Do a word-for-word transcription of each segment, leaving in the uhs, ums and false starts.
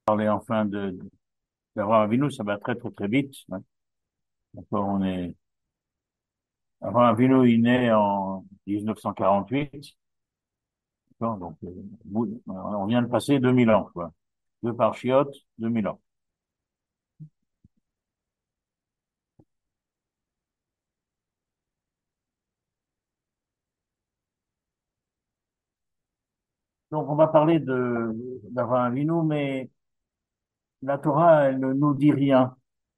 parler enfin de d'Abraham Avinu, ça va très très très vite, hein. D'accord, on est Abraham Avinu, il est né en mille neuf cent quarante-huit, d'accord, donc euh, bout- on vient de passer deux mille ans, quoi. Deux par chiottes, deux mille ans. Donc on va parler de d'Abraham Avinu, mais la Torah, elle ne nous dit rien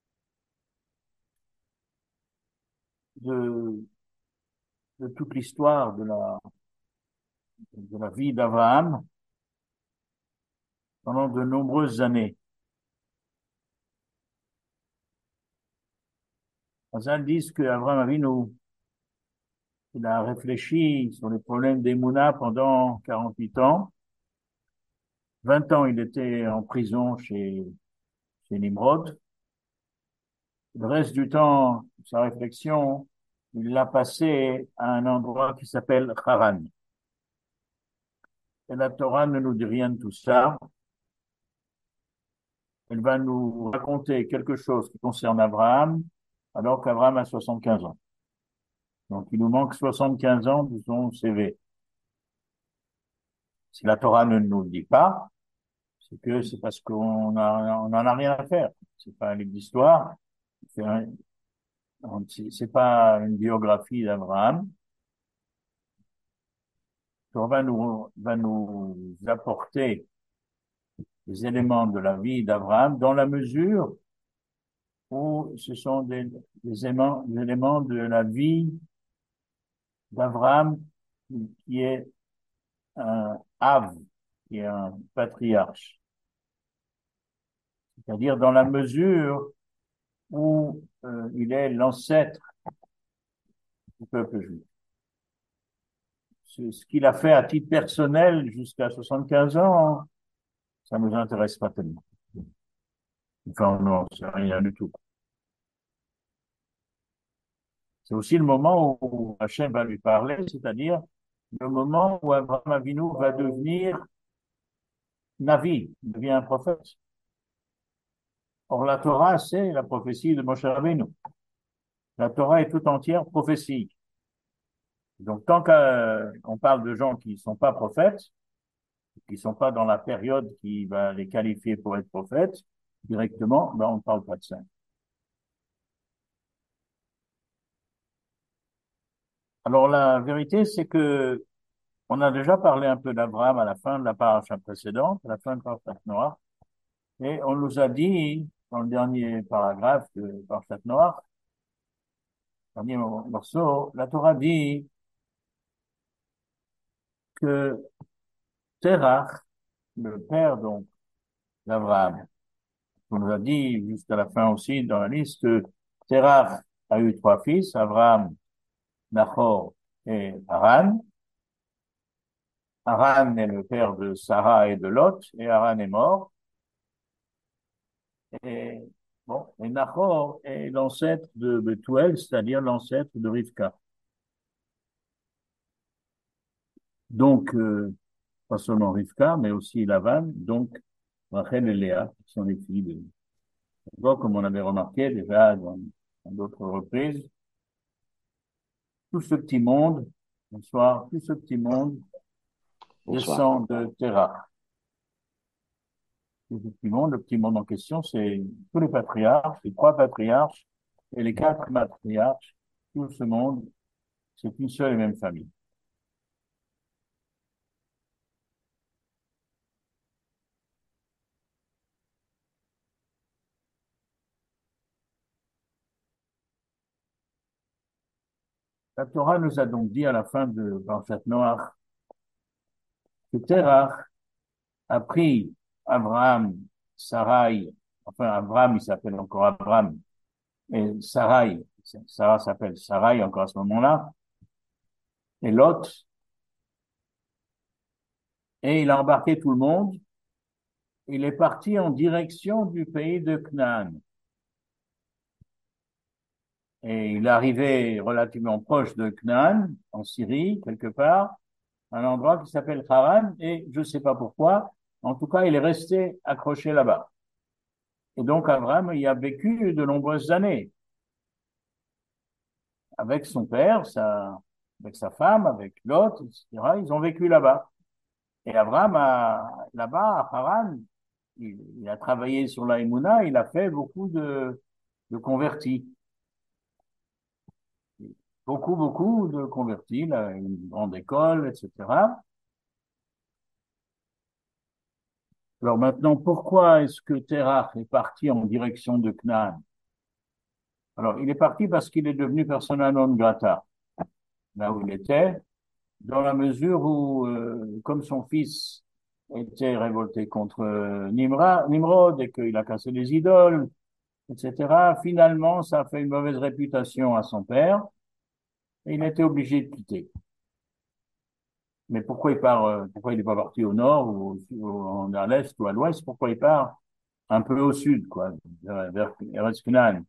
de de toute l'histoire de la de la vie d'Abraham pendant de nombreuses années. Chazal disent que Abraham Avinu, il a réfléchi sur les problèmes des Mouna pendant quarante-huit ans. vingt ans, il était en prison chez, chez Nimrod. Le reste du temps, sa réflexion, il l'a passé à un endroit qui s'appelle Haran. Et la Torah ne nous dit rien de tout ça. Elle va nous raconter quelque chose qui concerne Abraham, alors qu'Abraham a soixante-quinze ans. Donc, il nous manque soixante-quinze ans de son C V. Si la Torah ne nous le dit pas, c'est que c'est parce qu'on a, on en a rien à faire. C'est pas un livre d'histoire. C'est un- c'est pas une biographie d'Abraham. On va nous, va nous apporter des éléments de la vie d'Abraham dans la mesure où ce sont des, des éléments, des éléments de la vie d'Abraham qui est un Av, qui est un patriarche. C'est-à-dire dans la mesure où euh, il est l'ancêtre du peuple juif. Ce, ce qu'il a fait à titre personnel jusqu'à soixante-quinze ans, ça ne nous intéresse pas tellement. Enfin, non, c'est rien du tout. C'est aussi le moment où Hachem va lui parler, c'est-à-dire le moment où Abraham Avinu va devenir Navi, devient un prophète. Or, la Torah, c'est la prophétie de Moshe Rabbeinu. La Torah est tout entière prophétie. Donc, tant qu'on parle de gens qui ne sont pas prophètes, qui ne sont pas dans la période qui va les qualifier pour être prophètes, directement, ben, on ne parle pas de ça. Alors, la vérité, c'est que on a déjà parlé un peu d'Abraham à la fin de la paracha précédente, à la fin de Parashat Noach, et on nous a dit, dans le dernier paragraphe de Parashat Noach, dernier morceau, la Torah dit que Terach, le père donc d'Abraham, on nous a dit jusqu'à la fin aussi dans la liste que Terach a eu trois fils, Abraham, Nachor et Haran. Haran est le père de Sarah et de Lot, et Haran est mort. Et, bon, et Nachor est l'ancêtre de Bethuel, c'est-à-dire l'ancêtre de Rivka. Donc, euh, pas seulement Rivka, mais aussi Lavan, donc Rachel et Léa, qui sont les filles de Jacob, comme on avait remarqué déjà dans dans d'autres reprises. Tout ce petit monde, bonsoir, tout ce petit monde Bonsoir. descend de Terah. Tout ce petit monde, le petit monde en question, c'est tous les patriarches, les trois patriarches et les quatre matriarches. Tout ce monde, c'est une seule et même famille. La Torah nous a donc dit à la fin de Parashat Noach que Terah a pris Abraham, Sarai, enfin Abraham, il s'appelle encore Abraham, et Sarai, Sarah s'appelle Sarai encore à ce moment-là, et Lot, et il a embarqué tout le monde. Il est parti en direction du pays de Canaan. Et il est arrivé relativement proche de Canaan, en Syrie, quelque part, un endroit qui s'appelle Haran, et je ne sais pas pourquoi, En tout cas, il est resté accroché là-bas. Et donc, Abraham y a vécu de nombreuses années avec son père, sa, avec sa femme, avec Lot, et cetera. Ils ont vécu là-bas. Et Abraham, a, là-bas, à Haran, il, il a travaillé sur la Emouna, il a fait beaucoup de, de convertis. Beaucoup, beaucoup de convertis, là, une grande école, et cetera. Alors maintenant, pourquoi est-ce que Terach est parti en direction de Canaan? Alors, il est parti parce qu'il est devenu persona non grata, là où il était, dans la mesure où, euh, comme son fils était révolté contre euh, Nimra, Nimrod et qu'il a cassé les idoles, et cetera, finalement, ça a fait une mauvaise réputation à son père et il a été obligé de quitter. Mais pourquoi il part, euh, pourquoi il n'est pas parti au nord ou, ou en, à l'est ou à l'ouest? Pourquoi il part un peu au sud, quoi, vers, vers Eretz Canaan?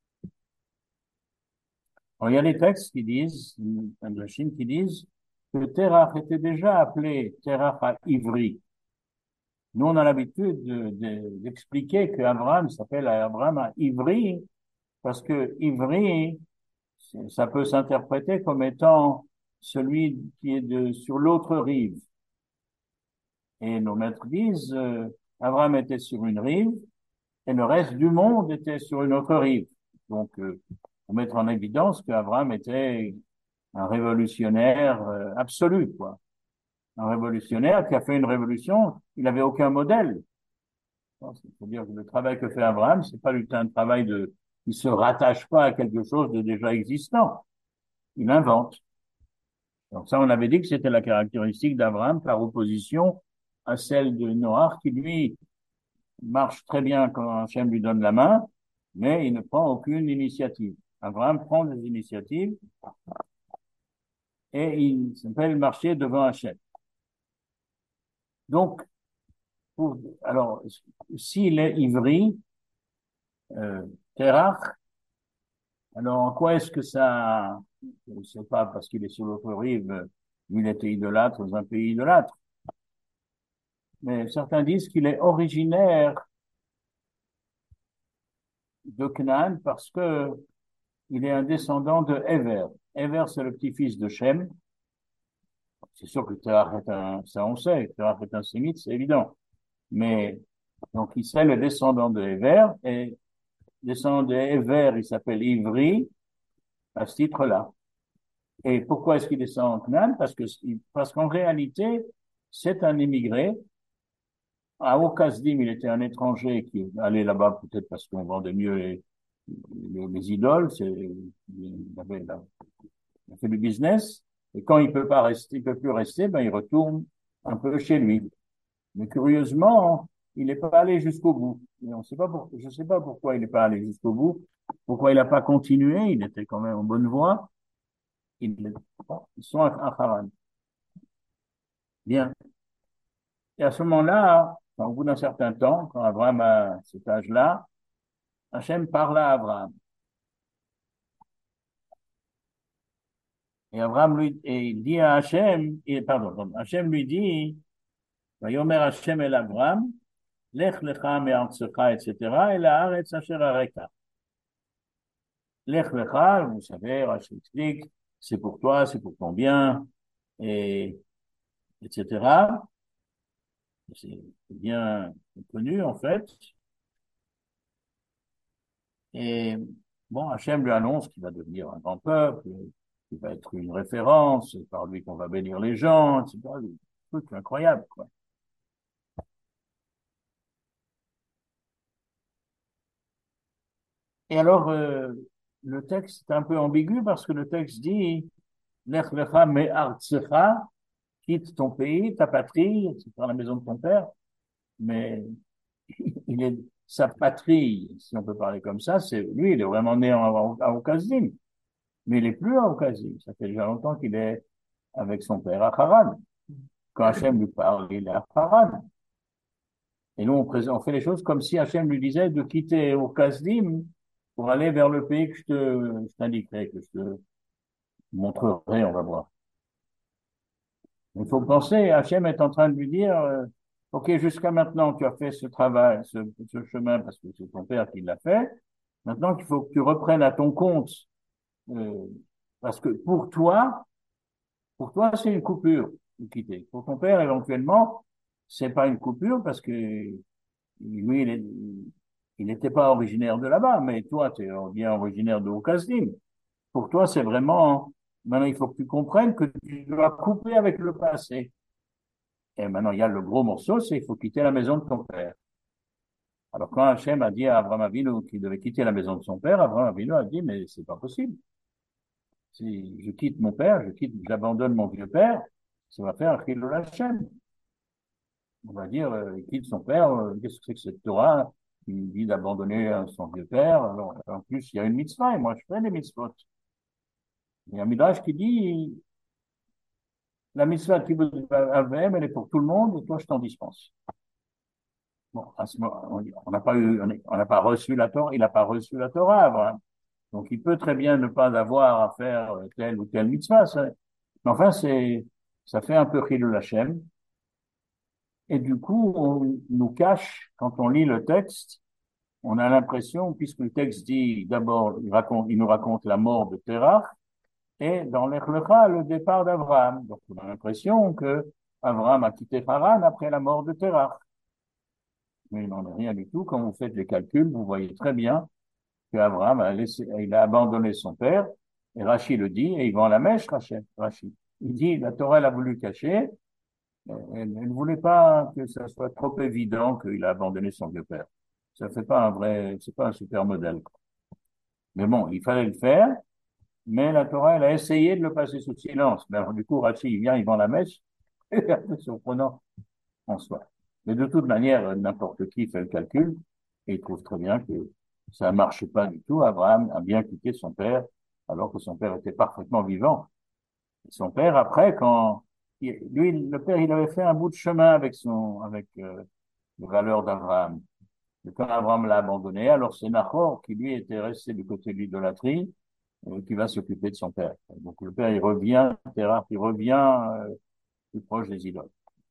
Alors, il y a des textes qui disent, de Chine qui disent que Terach était déjà appelé Terach à Ivry. Nous, on a l'habitude de, de, d'expliquer qu'Abraham s'appelle Abraham à Ivry parce que Ivry, ça peut s'interpréter comme étant celui qui est de, sur l'autre rive. Et nos maîtres disent, euh, Abraham était sur une rive et le reste du monde était sur une autre rive. Donc, euh, pour mettre en évidence qu'Abraham était un révolutionnaire euh, absolu, quoi. Un révolutionnaire qui a fait une révolution, il n'avait aucun modèle. C'est-à-dire que le travail que fait Abraham, c'est pas un travail de, il se rattache pas à quelque chose de déjà existant. Il invente. Donc ça, on avait dit que c'était la caractéristique d'Abraham par opposition à celle de Noach qui, lui, marche très bien quand Hachem lui donne la main, mais il ne prend aucune initiative. Abraham prend des initiatives et il s'appelle marcher devant Hachem. Donc, pour, alors, s'il est ivri, euh, Terach, alors en quoi est-ce que ça, je ne sais pas, parce qu'il est sur l'autre rive, il était idolâtre dans un pays idolâtre, mais certains disent qu'il est originaire de Canaan parce que il est un descendant de Ever. Ever, c'est le petit-fils de Shem. C'est sûr que Terach est un, ça on sait, Terach est un sémite, c'est évident. Mais, donc, il serait le descendant de Ever, et descendant de Ever, il s'appelle Ivri, à ce titre-là. Et pourquoi est-ce qu'il descend en Canaan? Parce que, parce qu'en réalité, c'est un immigré. À Okazdim, il était un étranger qui allait là-bas peut-être parce qu'on vendait mieux les, les, les idoles. C'est, il avait, il a fait du business. Et quand il peut pas rester, il peut plus rester, ben, il retourne un peu chez lui. Mais curieusement, il n'est pas allé jusqu'au bout. Et on sait pas pour, je ne sais pas pourquoi il n'est pas allé jusqu'au bout, pourquoi il n'a pas continué. Il était quand même en bonne voie. Ils, ils sont à, à Haran. Bien. Et à ce moment-là, au bout d'un certain temps, quand Abraham a cet âge-là, Hachem parle à Abraham. Et Abraham lui, et il dit à Hachem, et, pardon, pardon, Hachem lui dit, Vayomer Hachem el Abraham, Lech lecha me'artzecha, et cetera, et la haaretz asher areka. Lech lecha, vous savez, Rachel explique, c'est pour toi, c'est pour ton bien, et, etc. C'est bien connu, en fait. Et bon, Hachem lui annonce qu'il va devenir un grand peuple, qu'il va être une référence, c'est par lui qu'on va bénir les gens, et cetera. Un truc incroyable, quoi. Et alors, euh, le texte est un peu ambigu parce que le texte dit, Lech lecha me'artzecha, quitte ton pays, ta patrie, c'est dans la maison de ton père, mais il est, sa patrie, si on peut parler comme ça, c'est, lui, il est vraiment né en, à Okazim, mais il est plus à Okazim. Ça fait déjà longtemps qu'il est avec son père à Haran. Quand Hachem lui parle, il est à Haran. Et nous, on, présente, on fait les choses comme si Hachem lui disait de quitter Okazim pour aller vers le pays que je te, je t'indiquerai, que je te montrerai, on va voir. Il faut penser, Hachem est en train de lui dire, euh, OK, jusqu'à maintenant, tu as fait ce travail, ce, ce chemin, parce que c'est ton père qui l'a fait. Maintenant qu'il faut que tu reprennes à ton compte, euh, parce que pour toi, pour toi, c'est une coupure de quitter. Pour ton père, éventuellement, c'est pas une coupure parce que lui, il est, il n'était pas originaire de là-bas, mais toi, tu es bien originaire de Haut-Kasdim. Pour toi, c'est vraiment, maintenant, il faut que tu comprennes que tu dois couper avec le passé. Et maintenant, il y a le gros morceau, c'est il faut quitter la maison de ton père. Alors, quand Hachem a dit à Abraham Avinu qu'il devait quitter la maison de son père, Abraham Avinu a dit, mais c'est pas possible. Si je quitte mon père, je quitte, j'abandonne mon vieux père, ça va faire un chilul Hachem. On va dire, euh, il quitte son père, euh, qu'est-ce que c'est que cette Torah? Il dit d'abandonner euh, son vieux père. Alors, en plus, il y a une mitzvah, et moi, je fais des mitzvot. Il y a un midrash qui dit, la mitzvah qui vous avez, elle est pour tout le monde, et toi, je t'en dispense. Bon, à ce moment, on n'a pas eu, on n'a pas reçu la Torah, il n'a pas reçu la Torah, Abraham. Donc, il peut très bien ne pas avoir à faire telle ou telle mitzvah. Ça. Mais enfin, c'est, ça fait un peu chilul Hashem. Et du coup, on nous cache, quand on lit le texte, on a l'impression, puisque le texte dit, d'abord, il raconte, il nous raconte la mort de Terach, et dans l'Echlecha, le départ d'Abraham. Donc, on a l'impression que Abraham a quitté Haran après la mort de Terach. Mais il n'en est rien du tout. Quand vous faites les calculs, vous voyez très bien qu'Abraham a laissé, il a abandonné son père, et Rachid le dit, et il vend la mèche, Rachid. Rachid. Il dit, la Torah l'a voulu cacher, elle, elle ne voulait pas que ça soit trop évident qu'il a abandonné son vieux père. Ça fait pas un vrai, c'est pas un super modèle. Mais bon, il fallait le faire, mais la Torah, elle a essayé de le passer sous silence. Mais alors, du coup, Rachid, il vient, il vend la mèche, c'est un peu surprenant en soi. Mais de toute manière, n'importe qui fait le calcul, et il trouve très bien que ça ne marche pas du tout. Abraham a bien quitté son père, alors que son père était parfaitement vivant. Et son père, après, quand il- lui, le père, il avait fait un bout de chemin avec son, avec euh, les valeurs d'Abraham. Et quand Abraham l'a abandonné, alors c'est Nahor qui lui était resté du côté de l'idolâtrie, euh, qui va s'occuper de son père. Donc le père, il revient, Terah, il revient euh, plus proche des idoles.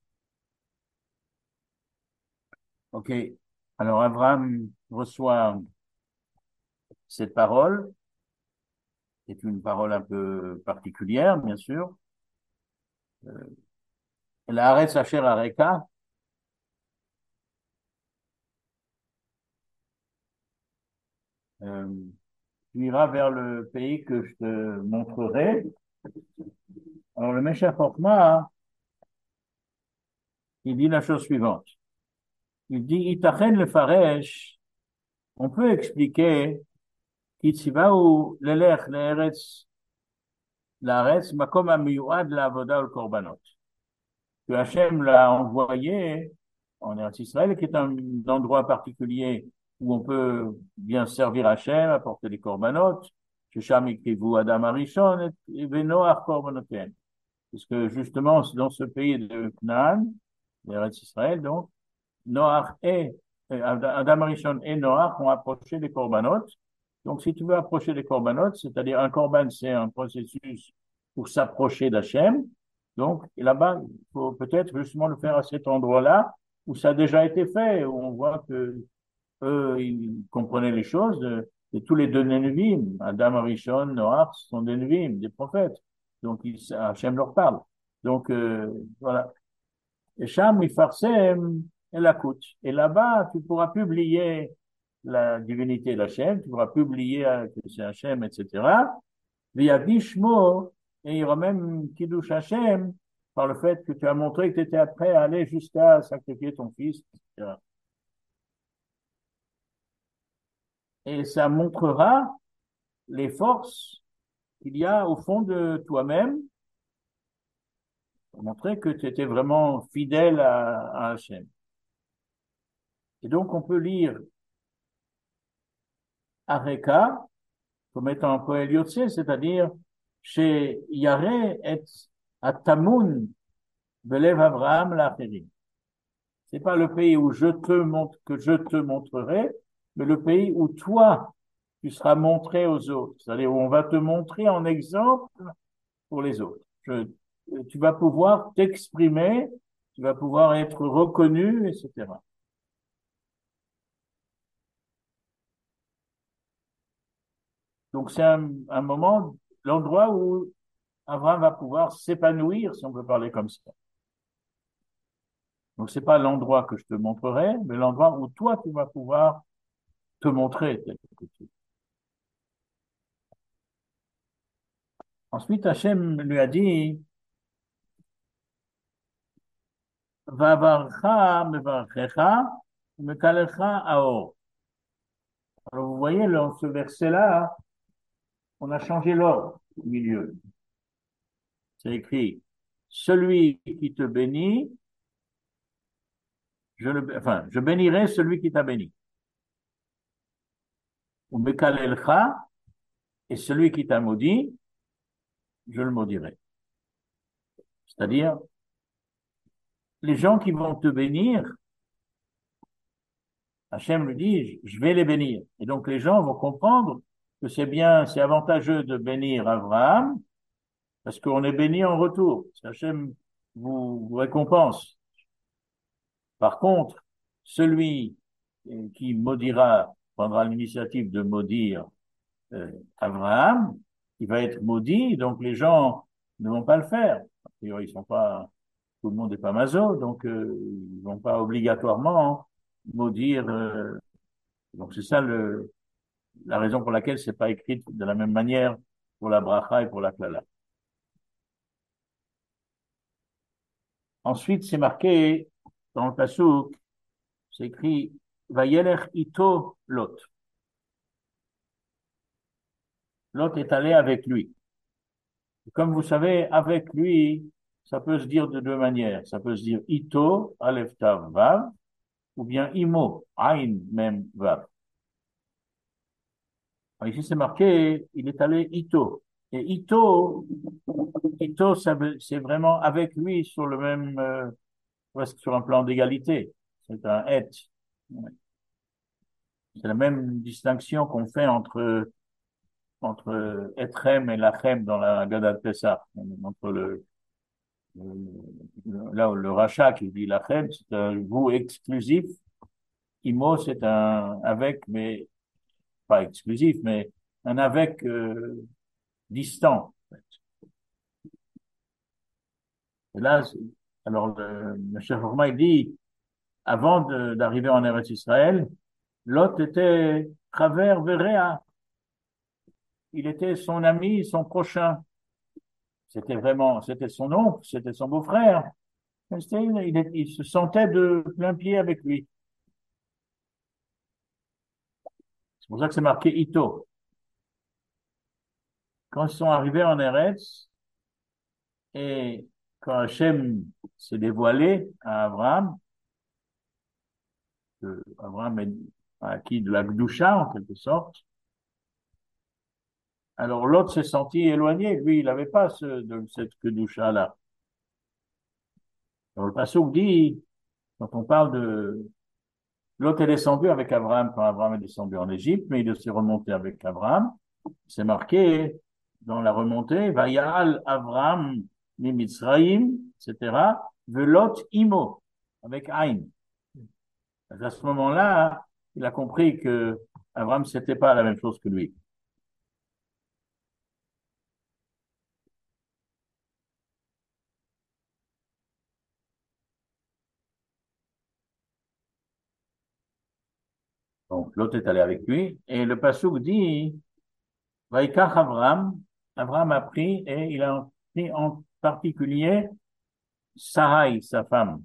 Ok. Alors Abraham reçoit cette parole, c'est une parole un peu particulière, bien sûr. Euh, la Haaretz Asher Areka, euh, tu iras vers le pays que je te montrerai. Alors le Meshach Chochma, il dit la chose suivante. Il dit, Itachen le Faresh, on peut expliquer Kitzivau lelech le'eretz, la'aretz, makom amiyuad la'avoda ul korbanot. Que Hachem l'a envoyé en Eretz Israël, qui est un endroit particulier où on peut bien servir Hachem, apporter des korbanot. Shesham ikrivu Adam Arishon et Venoach korbanoten. Parce que justement, dans ce pays de Canaan, l'Eretz Israël, donc, Noach et euh, Adam Arishon et Noach ont approché des korbanot. Donc, si tu veux approcher des korbanot, c'est-à-dire un korban, c'est un processus pour s'approcher d'Hachem. Donc, là-bas, il faut peut-être justement le faire à cet endroit-là où ça a déjà été fait, où on voit que eux, ils comprenaient les choses. De, et tous les deux Nénévim, Adam, Arishon, Noach, sont des Nénévim, des prophètes. Donc, ils, Hachem leur parle. Donc, euh, voilà. Et Sham, Mifarsem, et la coûte. Et là-bas, tu pourras publier la divinité d'Hachem, tu pourras publier que c'est Hachem, et cetera. Via Bishmo, et il y aura même Kiddush Hachem, par le fait que tu as montré que tu étais prêt à aller jusqu'à sacrifier ton fils, et cetera. Et ça montrera les forces qu'il y a au fond de toi-même, pour montrer que tu étais vraiment fidèle à, à Hachem. Et donc, on peut lire Areka comme étant un poël yotse, c'est-à-dire chez Yare et Atamun Belev Abraham l'Acherim. C'est pas le pays où je te montre, que je te montrerai, mais le pays où toi, tu seras montré aux autres. C'est-à-dire où on va te montrer en exemple pour les autres. Je, tu vas pouvoir t'exprimer tu vas pouvoir être reconnu, et cetera. Donc c'est un, un moment, l'endroit où Abraham va pouvoir s'épanouir, si on peut parler comme ça. Donc c'est pas l'endroit que je te montrerai, mais l'endroit où toi tu vas pouvoir te montrer tel que tu es. Ensuite, Hachem lui a dit, Vavarcha mevarchecha mekalecha aor. Alors vous voyez, dans ce verset-là, on a changé l'ordre au milieu. C'est écrit, celui qui te bénit, je le, enfin, je bénirai celui qui t'a béni. Ou mekalelcha, et celui qui t'a maudit, je le maudirai. C'est-à-dire, les gens qui vont te bénir, Hachem lui dit, je vais les bénir. Et donc les gens vont comprendre que c'est bien, c'est avantageux de bénir Abraham, parce qu'on est béni en retour. Hachem vous, vous récompense. Par contre, celui qui maudira, prendra l'initiative de maudire euh, Abraham, il va être maudit, donc les gens ne vont pas le faire. A priori, ils sont pas, tout le monde n'est pas maso, donc euh, ils vont pas obligatoirement maudire. Euh, donc c'est ça le, la raison pour laquelle c'est pas écrit de la même manière pour la bracha et pour la klala. Ensuite, c'est marqué dans le pasuk, c'est écrit Vayeler ito Lot. Lot est allé avec lui. Comme vous savez, avec lui, ça peut se dire de deux manières. Ça peut se dire ito, alef tav vav, ou bien imo, ain mem vav. Alors ici, c'est marqué, il est allé ito. Et ito, ito, ça veut- c'est vraiment avec lui sur le même, euh, presque sur un plan d'égalité. C'est un et. C'est la même distinction qu'on fait entre entre Etrem et Lachem dans la Haggadah de Pessah. Entre le, le là où le rachat qui dit Lachem, c'est un vous exclusif. Imo, c'est un avec, mais pas exclusif, mais un avec euh, distant. Et là, alors le, le chef Horma, il dit, avant de- d'arriver en Eretz Israël, Lot était travers Verea. Il était son ami, son prochain. C'était vraiment, c'était son oncle, c'était son beau-frère. Il, il se sentait de plein pied avec lui. C'est pour ça que c'est marqué Ito. Quand ils sont arrivés en Eretz, et quand Hachem s'est dévoilé à Abraham, que Abraham a acquis de la Gdusha, en quelque sorte, alors l'autre s'est senti éloigné. Lui, il n'avait pas ce, de cette Gdusha-là. Alors le Passouk dit, quand on parle de Lot est descendu avec Abraham quand Abraham est descendu en Égypte, mais il est aussi remonté avec Abraham. C'est marqué dans la remontée, Vayal Abraham Mimitzraïm, et cetera. Velot Imo, avec Aïn. À ce moment-là, il a compris que Abraham, c'était pas la même chose que lui. Donc, l'autre est allé avec lui, et le Passouk dit, Vaikach Abraham, Abraham a pris, et il a pris en particulier Sarai, sa femme.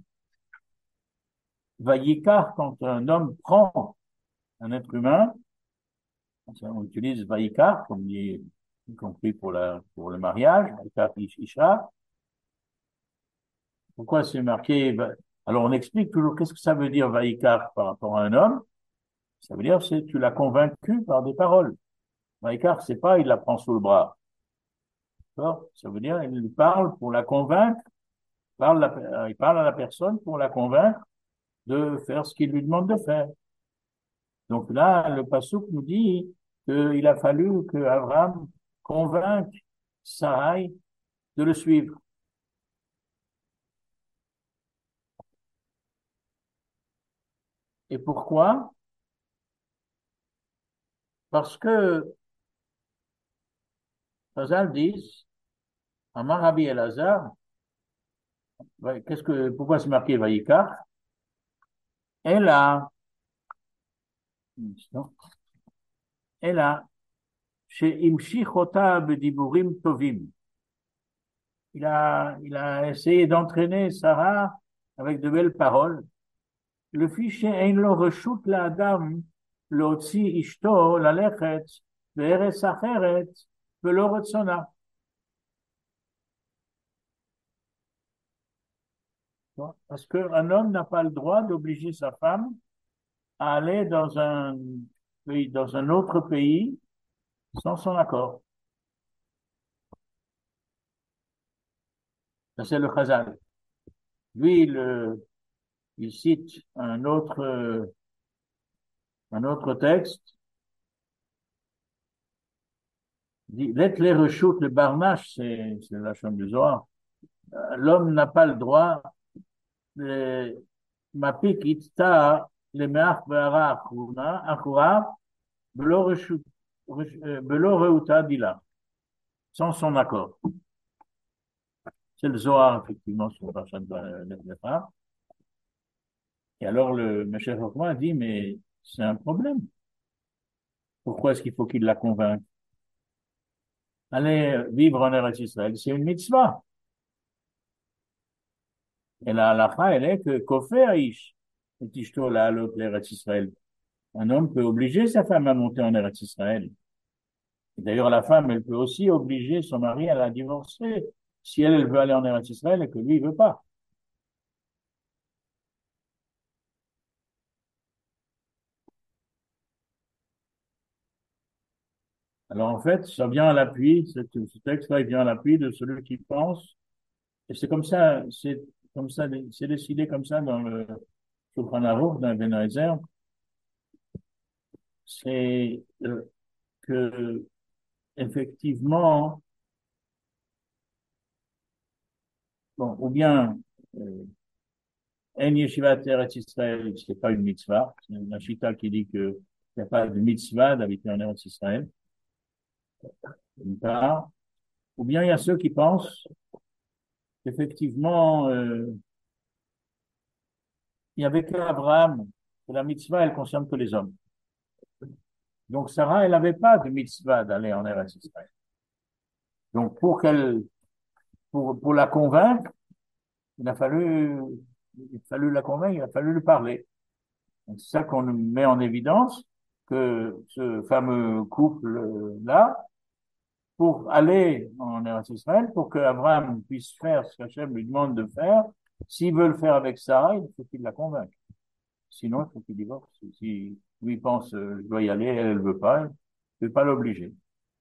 Vaikach, quand un homme prend un être humain, on utilise Vaikach, comme dit, y compris pour la, pour le mariage, Vaikach Isha. Pourquoi c'est marqué, alors on explique toujours qu'est-ce que ça veut dire Vaikach par rapport à un homme. Ça veut dire, c'est, tu l'as convaincu par des paroles. Vaikach, c'est pas, il la prend sous le bras. D'accord? Ça veut dire, il lui parle pour la convaincre, parle la, il parle à la personne pour la convaincre de faire ce qu'il lui demande de faire. Donc là, le Passouk nous dit qu'il a fallu que Abraham convainque Sarai de le suivre. Et pourquoi? Parce que Chazal disent, Amar Rabbi Elazar, ouais, qu'est-ce que, pourquoi c'est marqué Vaïkar? Elle a, non, elle a, chez Imshichota Bediburim Tovim. Il a, il a essayé d'entraîner Sarah avec de belles paroles. Le fichier Ein lo reshut לאדם להוציא אשתו ללכת בארץ אחרת ולא רצונה. Parce qu'un homme n'a pas le droit d'obliger sa femme à aller dans un pays, dans un autre pays sans son accord. Ça, c'est le Chazal. Lui, le, il cite un autre, un autre texte. Let les reshut, le barnache, c'est, c'est la chambre du Zohar. L'homme n'a pas le droit de mapik itta le meach ve'ara achuna, achura, belo reshut, belo reuta dila, sans son accord. C'est le Zohar, effectivement, sur le Parashat Lech. Et alors, le Meshech Chochma dit, mais c'est un problème. Pourquoi est-ce qu'il faut qu'il la convainque? Aller vivre en Eretz Israël, c'est une mitzvah. Et la halakha, elle est que kofé aish, et tishto la halot l'Eretz Israël. Un homme peut obliger sa femme à monter en Eretz Israël. Et d'ailleurs, la femme, elle peut aussi obliger son mari à la divorcer si elle, elle veut aller en Eretz Israël et que lui, il veut pas. Alors, en fait, ça vient à l'appui, ce texte-là, il vient à l'appui de celui qui pense. Et c'est comme ça, c'est comme ça, c'est décidé comme ça dans le Shulchan Aruch, dans Ben Ezer. C'est euh, que, effectivement, bon, ou bien, euh, En Yeshivat Eretz Israël, c'est pas une mitzvah. C'est une chita qui dit que il n'y a pas de mitzvah d'habiter en Eretz Israël, d'une part. Ou bien il y a ceux qui pensent qu'effectivement, euh, il n'y avait qu'Abraham, que la mitzvah, elle concerne que les hommes. Donc Sarah, elle n'avait pas de mitzvah d'aller en Eretz Israël. Donc pour qu'elle, pour, pour la convaincre, il a fallu, il a fallu la convaincre, il a fallu lui parler. C'est ça qu'on met en évidence, que ce fameux couple-là, pour aller en Eretz Israël, pour qu'Abraham puisse faire ce qu'Hachem lui demande de faire, s'il veut le faire avec Sarah, il faut qu'il la convainque. Sinon, il faut qu'il divorce. Si lui pense, euh, je dois y aller, elle ne veut pas, je ne vais pas l'obliger.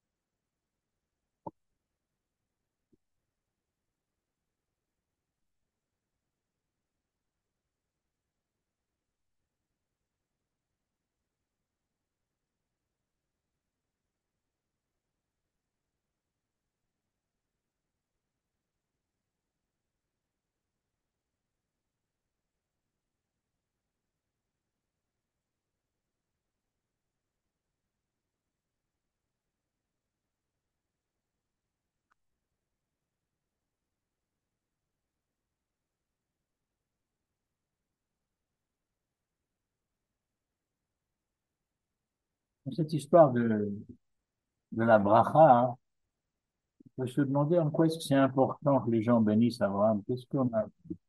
Cette histoire de, de la bracha, hein, on peut se demander en quoi est-ce que c'est important que les gens bénissent Abraham. Qu'est-ce qu'on a?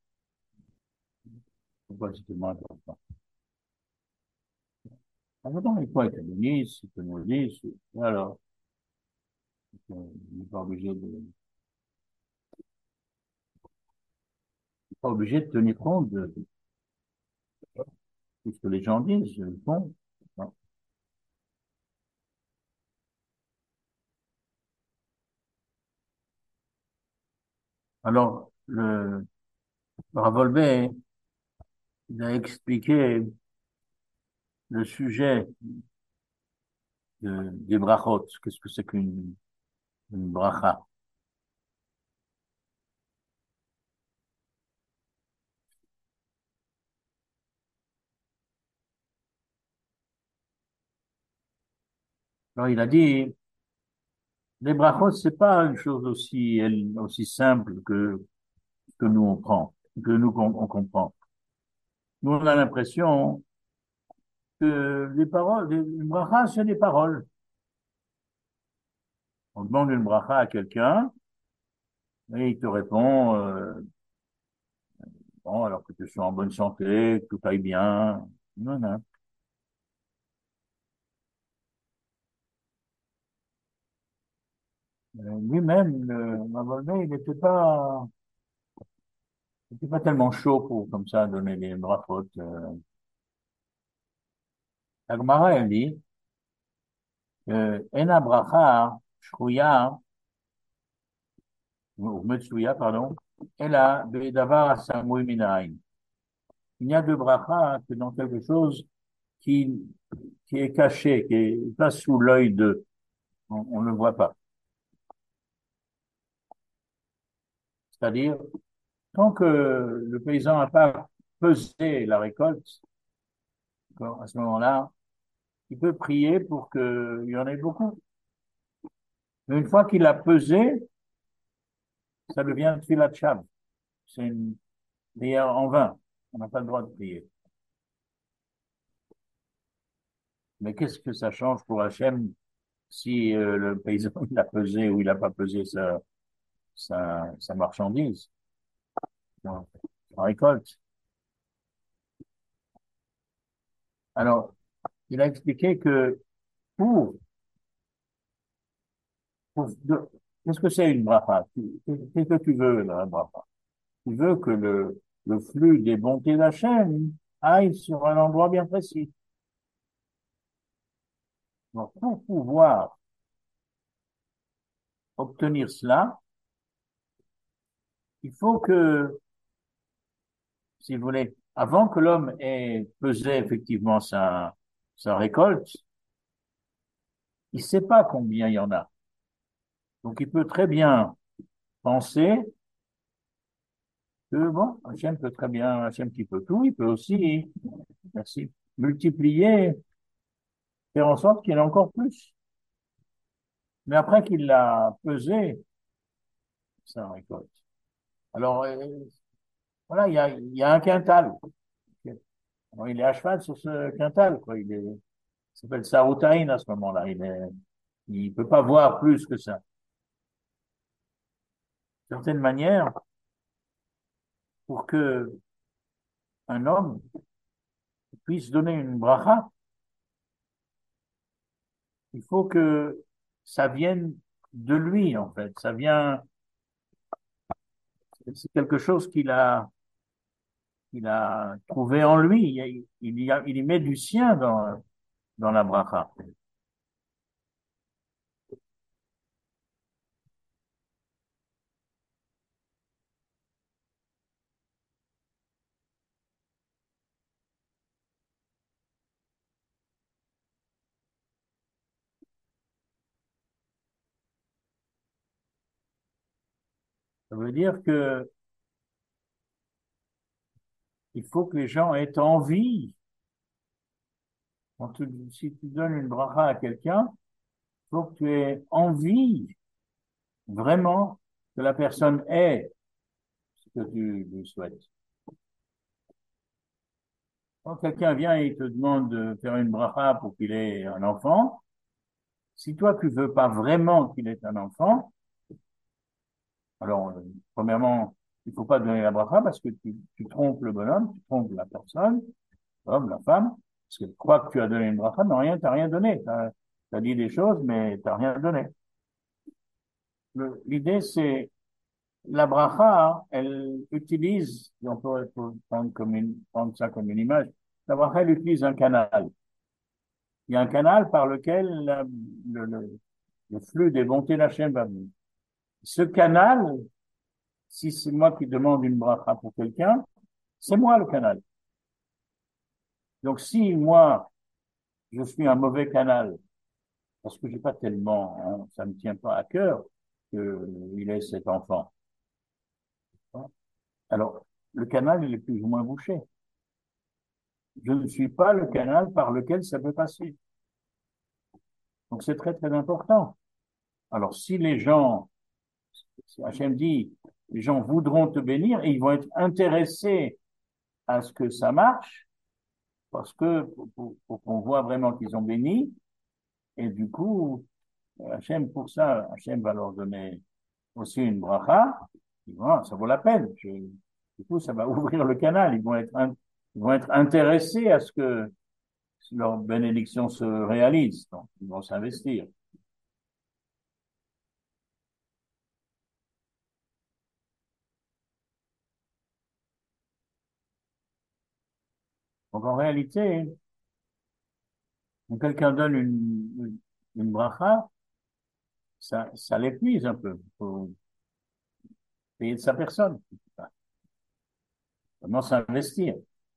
Pourquoi c'est tellement important? Alors, non, il faut être bénisse, il faut nous dire, alors, on n'est pas obligé de, pas obligé de tenir compte de tout ce que les gens disent, ils font. Non. Alors, le, le Ravolvé, il a expliqué le sujet de, des brachot. Qu'est-ce que c'est qu'une une bracha? Alors il a dit, les brachot, c'est pas une chose aussi, elle- aussi simple que, que nous on prend, que nous on, on comprend. Nous, on a l'impression que les paroles, les, une bracha, c'est des paroles. On demande une bracha à quelqu'un, et il te répond, euh, bon, alors que tu sois en bonne santé, que tout aille bien. Non, non. Euh, Lui-même, le Mavolvé, il n'était pas, il était pas tellement chaud pour, comme ça, donner des brachot. Euh. La Gemara, elle dit, euh, Ena bracha, shruya, ou metsuya, pardon, ela be'davar samui minayin. Il n'y a de bracha que dans quelque chose qui, qui est caché, qui est pas sous l'œil de, on ne le voit pas. C'est-à-dire, tant que le paysan n'a pas pesé la récolte, à ce moment-là, il peut prier pour qu'il y en ait beaucoup. Mais une fois qu'il a pesé, ça devient tfilat shav. C'est une prière en vain. On n'a pas le droit de prier. Mais qu'est-ce que ça change pour Hachem si euh, le paysan il a pesé ou il n'a pas pesé sa, sa, sa marchandise, sa récolte? Alors, il a expliqué que pour, pour de- qu'est-ce que c'est une bracha? Qu'est-ce que tu veux, la bracha? Tu veux que le, le flux des bontés d'Hachem aille sur un endroit bien précis. Donc, pour pouvoir obtenir cela, il faut que, si vous voulez, avant que l'homme ait pesé effectivement sa, sa récolte, il ne sait pas combien il y en a. Donc, il peut très bien penser que, bon, Hachem peut très bien, Hachem qui peut tout, il peut aussi, merci, multiplier, faire en sorte qu'il y en ait encore plus. Mais après qu'il l'a pesé, sa récolte. Alors, euh, voilà, il y a, il y a un quintal. Alors, il est à cheval sur ce quintal, quoi. Il est, il s'appelle Saroutaïn à ce moment-là. Il est, il peut pas voir plus que ça. D'une certaine manière, pour que un homme puisse donner une bracha, il faut que ça vienne de lui, en fait. Ça vient, c'est quelque chose qu'il a, qu'il a trouvé en lui. Il, il, y a, il y met du sien dans, dans la bracha. Ça veut dire que il faut que les gens aient envie. Quand tu- si tu donnes une bracha à quelqu'un, il faut que tu aies envie vraiment que la personne ait ce que tu lui souhaites. Quand quelqu'un vient et il te demande de faire une bracha pour qu'il ait un enfant, si toi tu veux pas vraiment qu'il ait un enfant, alors euh, premièrement, il faut pas donner la bracha parce que tu, tu trompes le bonhomme, tu trompes la personne, l'homme, la femme, parce que tu crois que tu as donné une bracha, mais rien, t'as rien donné. T'as, t'as dit des choses, mais t'as rien donné. Le- L'idée, c'est la bracha, elle utilise, si on peut prendre, comme une, prendre ça comme une image, la bracha, elle utilise un canal. Il y a un canal par lequel la- le, le, le flux des bontés d'Hachem va venir. Ce canal, si c'est moi qui demande une bracha pour quelqu'un, c'est moi le canal. Donc si moi, je suis un mauvais canal, parce que j'ai pas tellement, hein, ça me tient pas à cœur qu'il ait cet enfant. Alors, le canal, il est plus ou moins bouché. Je ne suis pas le canal par lequel ça peut passer. Donc c'est très très important. Alors si les gens, si Hachem dit, les gens voudront te bénir et ils vont être intéressés à ce que ça marche, parce que pour, pour, pour qu'on voit vraiment qu'ils ont béni, et du coup, Hachem, pour ça, Hachem va leur donner aussi une bracha, et voilà, ça vaut la peine. Je, du coup, ça va ouvrir le canal. Ils vont être, ils vont être intéressés à ce que leur bénédiction se réalise. Donc, ils vont s'investir. Donc, en réalité, quand quelqu'un donne une, une, une bracha, ça, ça l'épuise un peu. Il faut payer de sa personne. Vraiment s'investir.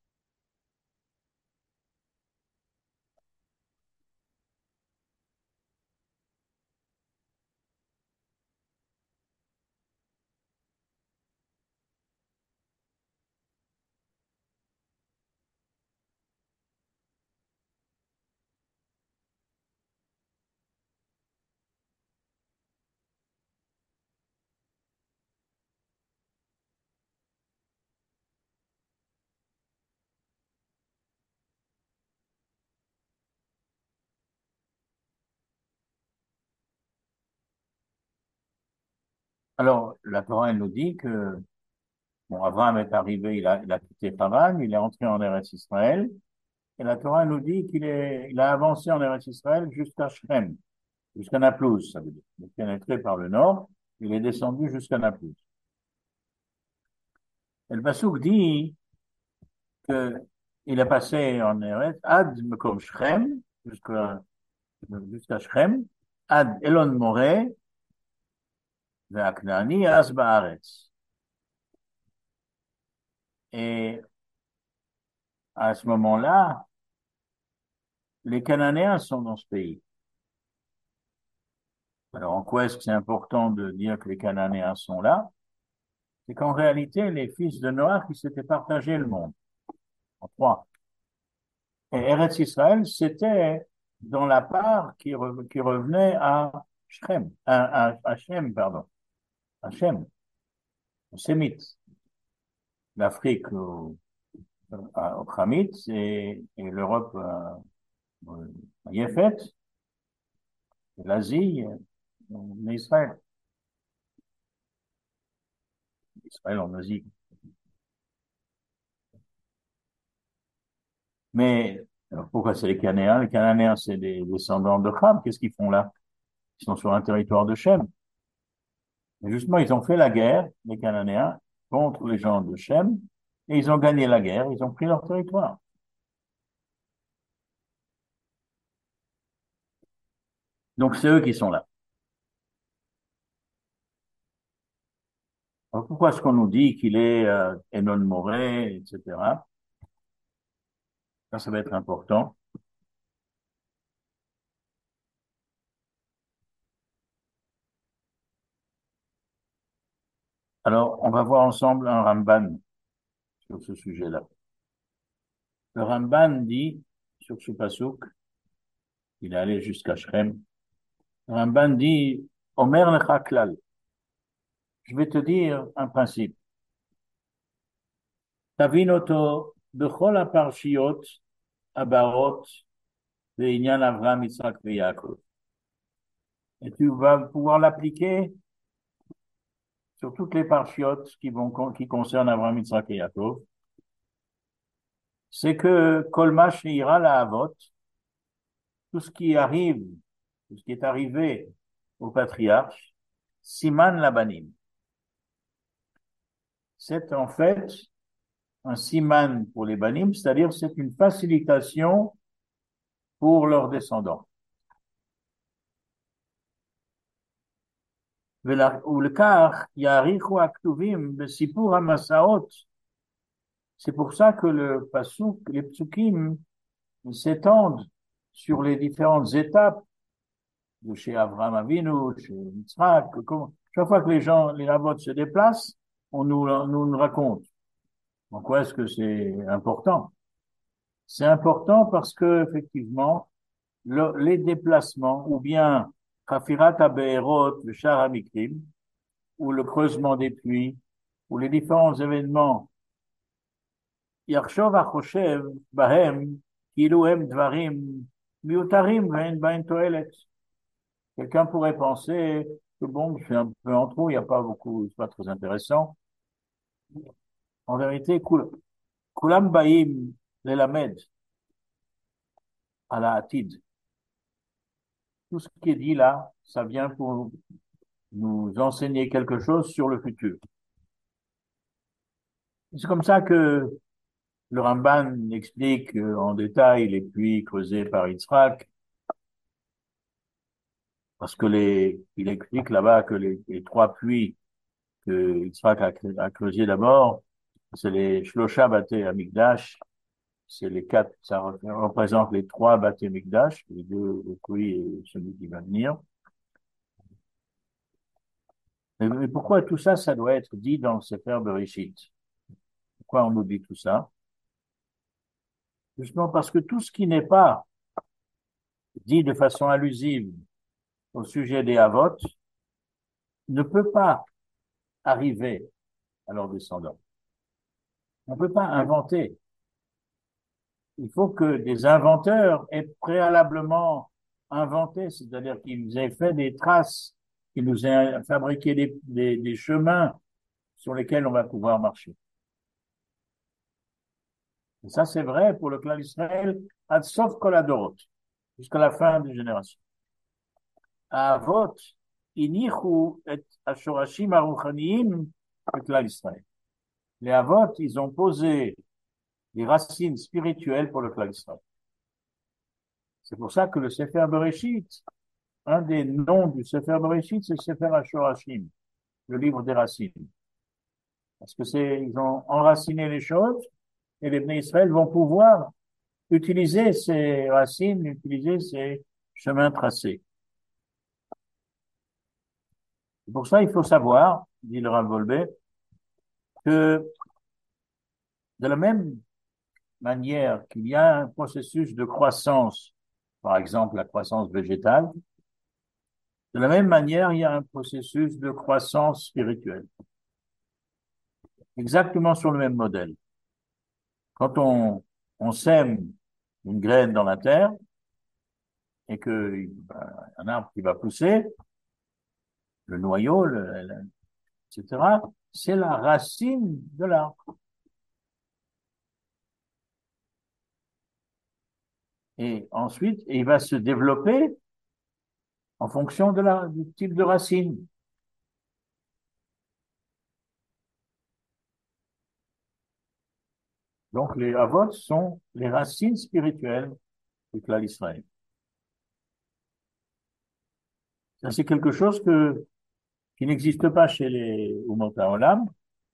Alors, la Torah, elle nous dit que, bon, Abraham est arrivé, il a, il a quitté Haran, il est entré en Eretz Israël, et la Torah nous dit qu'il est, il a avancé en Eretz Israël jusqu'à Shrem, jusqu'à Naplouse, ça veut dire. Il est pénétré par le nord, il est descendu jusqu'à Naplouse. Et le Passouk dit que il est passé en Eretz, ad Mekom Shrem, jusqu'à, jusqu'à Shrem, ad Elon Moreh, ve'aknani as ba'aretz. Et à ce moment-là, les Cananéens sont dans ce pays. Alors, en quoi est-ce que c'est important de dire que les Cananéens sont là? C'est qu'en réalité, les fils de Noach, ils s'étaient partagé le monde en trois. Et Eretz Israël, c'était dans la part qui, re- qui revenait à Shrem, à, à, à Shem, pardon, à Shem, aux Sémites. L'Afrique au, à- aux Khamites et, et l'Europe à, à Yéfet, et l'Asie, en Israël. Israël en Asie. Mais alors pourquoi c'est les Cananéens? Les Cananéens, c'est des descendants de Ham. Qu'est-ce qu'ils font là? Ils sont sur un territoire de Shem. Et justement, ils ont fait la guerre, les Cananéens, contre les gens de Shem, et ils ont gagné la guerre, ils ont pris leur territoire. Donc c'est eux qui sont là. Alors pourquoi est-ce qu'on nous dit qu'il est euh, Enon Moré, et cetera. Ça, ça va être important. Alors, on va voir ensemble un Ramban sur ce sujet-là. Le Ramban dit, sur ce passouk, il est allé jusqu'à Shrem, le Ramban dit, Omer lecha klal. Je vais te dire un principe. Tavin oto bechol aparshiot abarot ve'inyan Avraham, Yitzhak et Yaakov. Et tu vas pouvoir l'appliquer sur toutes les parchiotes qui vont, qui concernent Avraham, Yitzhak et Yaakov. C'est que Kolma Sheira la Avot, tout ce qui arrive, tout ce qui est arrivé au patriarche, Siman Labanim. C'est en fait un siman pour les banim, c'est-à-dire c'est une facilitation pour leurs descendants. ולקח יאריכו הכתובים בסיפור המסעות. C'est pour ça que le pasuk, les psukim s'étendent sur les différentes étapes de chez Abraham Avinu, chez Yitzhak. Chaque fois que les gens, les rabbins se déplacent, on nous, nous, nous raconte. Pourquoi est-ce que c'est important? C'est important parce que, effectivement, le- les déplacements, ou bien Chafirat HaBe'erot, le Shar HaMikrim, ou le creusement des puits, ou les différents événements, יחשוב החושב בהם כאילו הם דברים מיותרים ואין בהם תועלת. Quelqu'un pourrait penser que bon, c'est un peu en trop, il n'y a pas beaucoup, c'est pas très intéressant. En vérité, kul- kulam baim lelamed à la atid. Tout ce qui est dit là, ça vient pour nous enseigner quelque chose sur le futur. C'est comme ça que le Ramban explique euh, en détail les puits creusés par Yitzhak, parce que les, il explique là-bas que les, les trois puits que Yitzhak a, a creusés d'abord, c'est les Shlosha Bate Amikdash, c'est les quatre, ça représente les trois Bate Amikdash, les deux, le puits et celui qui va venir. Mais, mais pourquoi tout ça, ça doit être dit dans le Sefer Bereshit? Pourquoi on nous dit tout ça? Justement parce que tout ce qui n'est pas dit de façon allusive au sujet des Havot ne peut pas arriver à leurs descendants. On ne peut pas inventer. Il faut que des inventeurs aient préalablement inventé, c'est-à-dire qu'ils aient fait des traces, qu'ils nous aient fabriqué des, des, des chemins sur lesquels on va pouvoir marcher. Et ça, c'est vrai pour le clan d'Israël, ad sof kol adorot, jusqu'à la fin des générations. Avot, inichu et ashorashim aruchaniyim, le clan d'Israël. Les Avot, ils ont posé les racines spirituelles pour le clan d'Israël. C'est pour ça que le Sefer Bereshit, un des noms du Sefer Bereshit, c'est Sefer HaShorashim, le livre des racines. Parce que c'est, ils ont enraciné les choses et les Bnei Israël vont pouvoir utiliser ces racines, utiliser ces chemins tracés. C'est pour ça, il faut savoir, dit le Rav Wolbe, que de la même manière qu'il y a un processus de croissance, par exemple la croissance végétale, de la même manière, il y a un processus de croissance spirituelle. Exactement sur le même modèle. Quand on, on sème une graine dans la terre et que ben, un arbre qui va pousser, le noyau, le, le, et cetera, c'est la racine de l'arbre. Et ensuite, il va se développer en fonction de la, du type de racine. Donc, les Havot sont les racines spirituelles du clan d'Israël. Ça, c'est quelque chose que, qui n'existe pas chez les Umot HaOlam,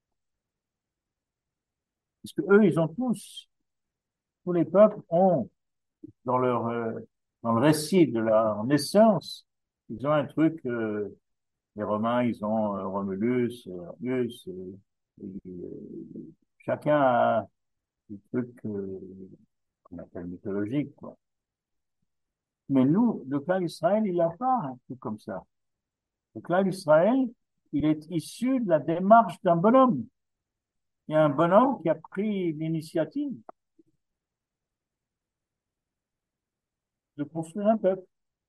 parce que eux, ils ont tous, tous les peuples ont, dans leur, euh, dans le récit de leur naissance, ils ont un truc, euh, les Romains, ils ont euh, Romulus, euh, Remus, euh, et, euh, chacun a des trucs euh, qu'on appelle mythologiques, quoi. Mais nous, le clan d'Israël, il n'a pas un truc comme ça. Le clan d'Israël, il est issu de la démarche d'un bonhomme. Il y a un bonhomme qui a pris l'initiative de construire un peuple.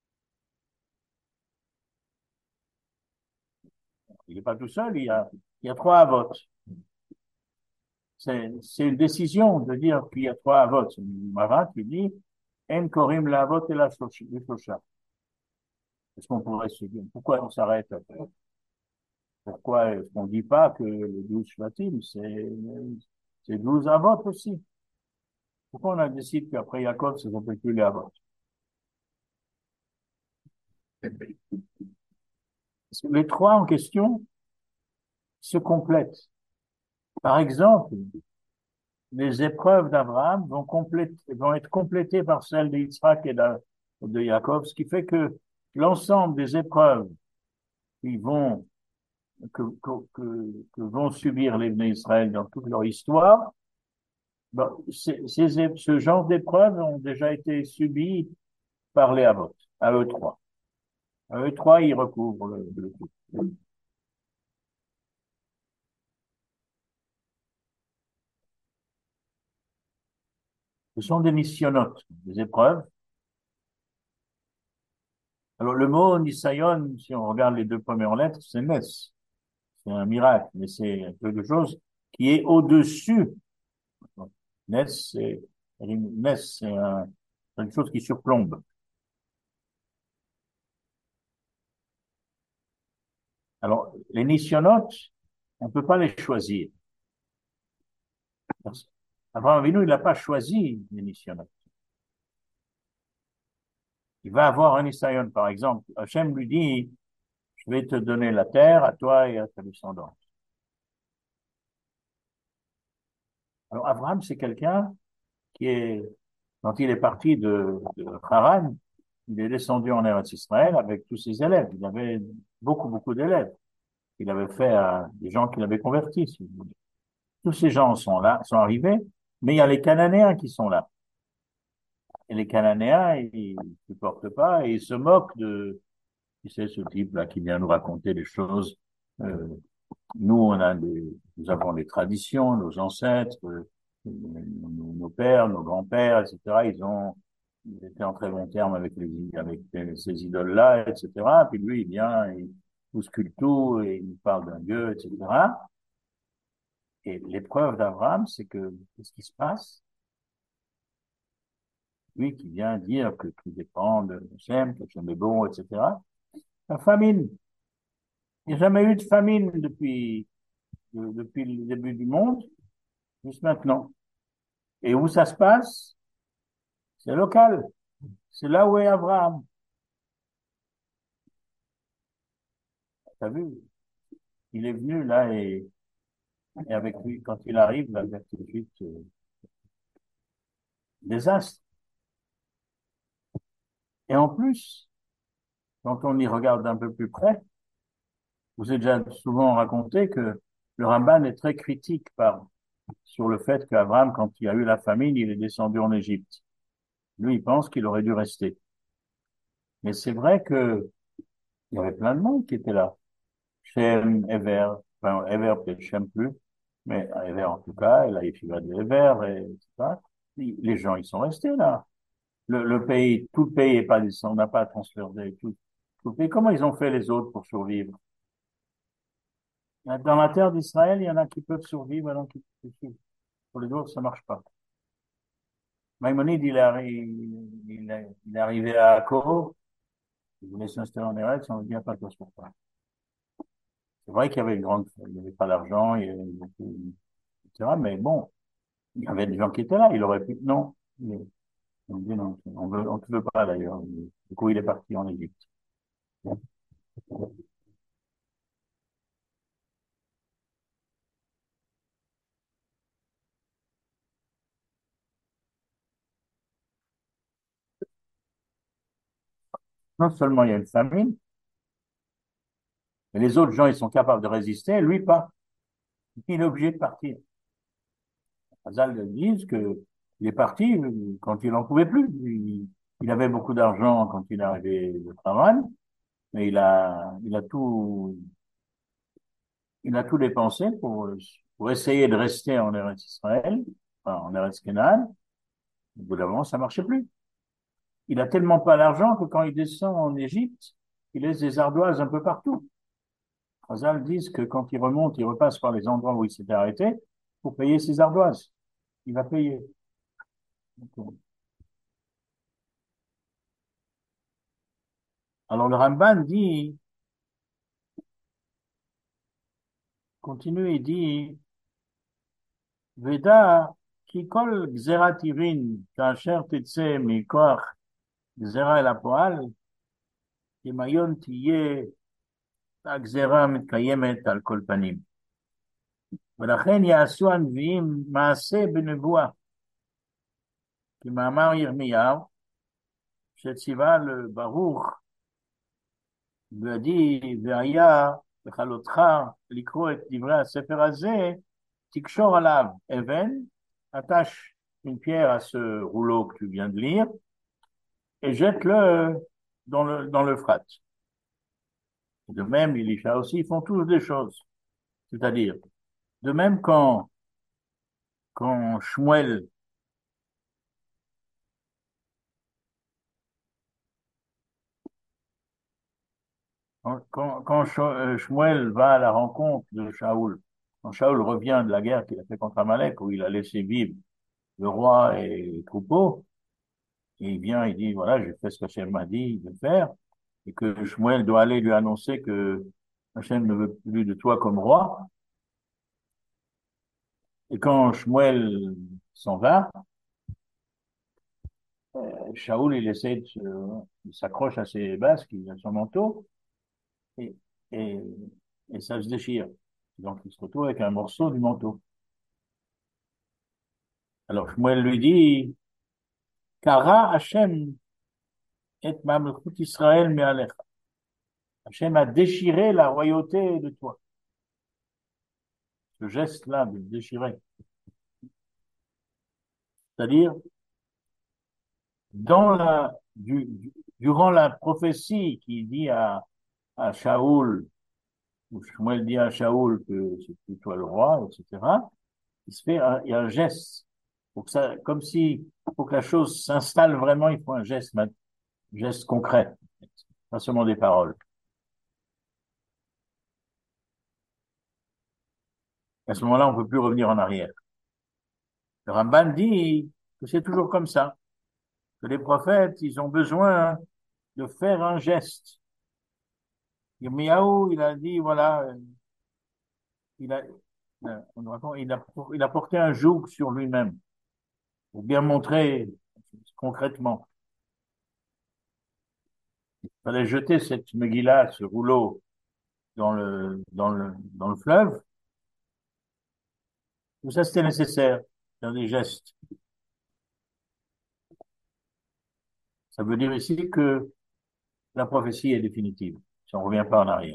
Il n'est pas tout seul, il y a, il y a trois votes. C'est, c'est une décision de dire qu'il y a trois votes. C'est une Marat qui dit, En korim la vote et la shosha. Est-ce qu'on pourrait se dire, pourquoi on s'arrête après? Pourquoi est-ce qu'on ne dit pas que les douze shvatim, c'est, c'est douze avot aussi? Pourquoi on a décidé qu'après Yaakov, ça ne s'appelle plus les avot? Parce que les trois en question se complètent. Par exemple, les épreuves d'Abraham vont, vont être complétées par celles de Yitzhak et de, de Yaakov, ce qui fait que l'ensemble des épreuves qui vont, que, que, que, que vont subir les Bnei Israël dans toute leur histoire, ben, ces, ces, ce genre d'épreuves ont déjà été subies parler à vote, à eux trois. À eux trois, ils recouvrent le, le tout. Ce sont des missionotes, des épreuves. Alors, le mot Nisayon, si on regarde les deux premières lettres, c'est Nes. C'est un miracle, mais c'est quelque chose qui est au-dessus. Nes, c'est, Nes, c'est un, c'est une chose qui surplombe. Alors, les nissionotes, on ne peut pas les choisir. Abraham Avinu, il n'a pas choisi les nissionotes. Il va avoir un Nisayon, par exemple. Hachem lui dit, je vais te donner la terre à toi et à ta descendance. Alors, Abraham, c'est quelqu'un qui est, quand il est parti de, de Haran, il est descendu en Eretz Israël avec tous ses élèves. Il avait beaucoup, beaucoup d'élèves. Il avait fait à des gens qu'il avait convertis, si vous voulez. Tous ces gens sont là, sont arrivés, mais il y a les Cananéens qui sont là. Et les Cananéens, ils ne supportent pas et ils se moquent de, tu sais, ce type-là qui vient nous raconter des choses. Euh, nous, on a des, nous avons des traditions, nos ancêtres, euh, nos, nos pères, nos grands-pères, et cetera. Ils ont ils étaient en très bon terme avec les, avec ces idoles-là, et cetera. Puis lui, il vient, il bouscule tout et il parle d'un Dieu, et cetera. Et l'épreuve d'Abraham, c'est que, qu'est-ce qui se passe? Lui qui vient dire que tout dépend de Hachem, que Hachem est bon, et cetera. La famine. Il n'y a jamais eu de famine depuis, de- depuis le début du monde, juste maintenant. Et où ça se passe? C'est local. C'est là où est Abraham. T'as vu? Il est venu là et, et avec lui, quand il arrive, là, il y a tout de suite euh, désastre. Et en plus, quand on y regarde d'un peu plus près, je vous ai déjà souvent raconté que le Ramban est très critique par, sur le fait qu'Abraham, quand il y a eu la famine, il est descendu en Égypte. Lui, il pense qu'il aurait dû rester. Mais c'est vrai que il y avait plein de monde qui était là. Shem, Ever, enfin, Ever, peut-être Shem plus, mais Ever en tout cas, et là, il va de Ever, et cetera. Les gens, ils sont restés là. Le, le pays, tout le pays est pas descendu, on n'a pas transféré tout, tout le pays. Comment ils ont fait les autres pour survivre? Dans la terre d'Israël, il y en a qui peuvent survivre, il y en a qui peuvent survivre. Pour les autres, ça marche pas. Maïmonide, il est, arri- il est, il est arrivé à Akko, il voulait s'installer en Eretz, on lui dit, pas de place pour toi. C'est vrai qu'il y avait une grande, il n'y avait pas d'argent, il y avait beaucoup, et cetera. Mais bon, il y avait des gens qui étaient là, il aurait pu, non. Mais, on dit non, on veut, on te veut pas d'ailleurs. Du coup, il est parti en Égypte. Non seulement il y a une famine, mais les autres gens, ils sont capables de résister, lui pas. Il est obligé de partir. Hazal disent que il est parti quand il n'en pouvait plus. Il, il avait beaucoup d'argent quand il est arrivé de travail, mais il a, il a tout, il a tout dépensé pour, pour essayer de rester en Eretz Israël, enfin, en Eretz Canaan. Au bout d'un moment, ça marchait plus. Il a tellement pas d'argent que quand il descend en Égypte, il laisse des ardoises un peu partout. Hazal disent que quand il remonte, il repasse par les endroits où il s'était arrêté pour payer ses ardoises. Il va payer. Alors le Ramban dit, continue, il dit, Veda, ki kol gzerat irin, כאשר תצא מכוח גזרה אל הפועל, דמיון תהיה הגזרה מתקיימת על כל פנים. ולכן יעשו הנביאים מעשה בנבואה, כמאמר ירמיהו, שציווה לברוך, והדי והיה לכלותך לקרוא את דברי הספר הזה, תקשור עליו אבן, attache une pierre à ce rouleau que tu viens de lire, et jette-le dans le, dans l'Euphrate. De même, Elisha aussi, ils font tous des choses. C'est-à-dire, de même quand, quand Shmuel, quand, quand, quand Shmuel va à la rencontre de Shaoul, quand Shaoul revient de la guerre qu'il a fait contre Amalek, où il a laissé vivre le roi et les troupeaux, et il vient, il dit, voilà, j'ai fait ce qu'Hachem m'a dit de faire, et que Shmuel doit aller lui annoncer que Hachem ne veut plus de toi comme roi. Et quand Shmuel s'en va, Shaoul, il essaie de se, il s'accroche à ses basques, à son manteau, et, et, et ça se déchire. Donc, il se retrouve avec un morceau du manteau. Alors, Shmuel lui dit, Kara Hachem et Mamlechut Israël me'alecha. Hachem a déchiré la royauté de toi. Ce geste-là de déchirer. C'est-à-dire, dans la, du, du- durant la prophétie qui dit à, à Shaoul, où Shmuel dit à Shaoul que c'est plus toi le roi, et cetera, il se fait un, il y a un geste. Pour que ça, comme si, pour que la chose s'installe vraiment, il faut un geste, un geste concret, pas seulement des paroles. À ce moment-là, on ne peut plus revenir en arrière. Le Ramban dit que c'est toujours comme ça, que les prophètes, ils ont besoin de faire un geste. Yirmiyahu, il a dit, voilà, euh, il a, euh, on raconte, il a, il a porté un joug sur lui-même, pour bien montrer concrètement. Il fallait jeter cette Megillah, ce rouleau, dans le, dans le, dans le fleuve. Tout ça, c'était nécessaire, faire des gestes. Ça veut dire ici que la prophétie est définitive, si on ne revient pas en arrière.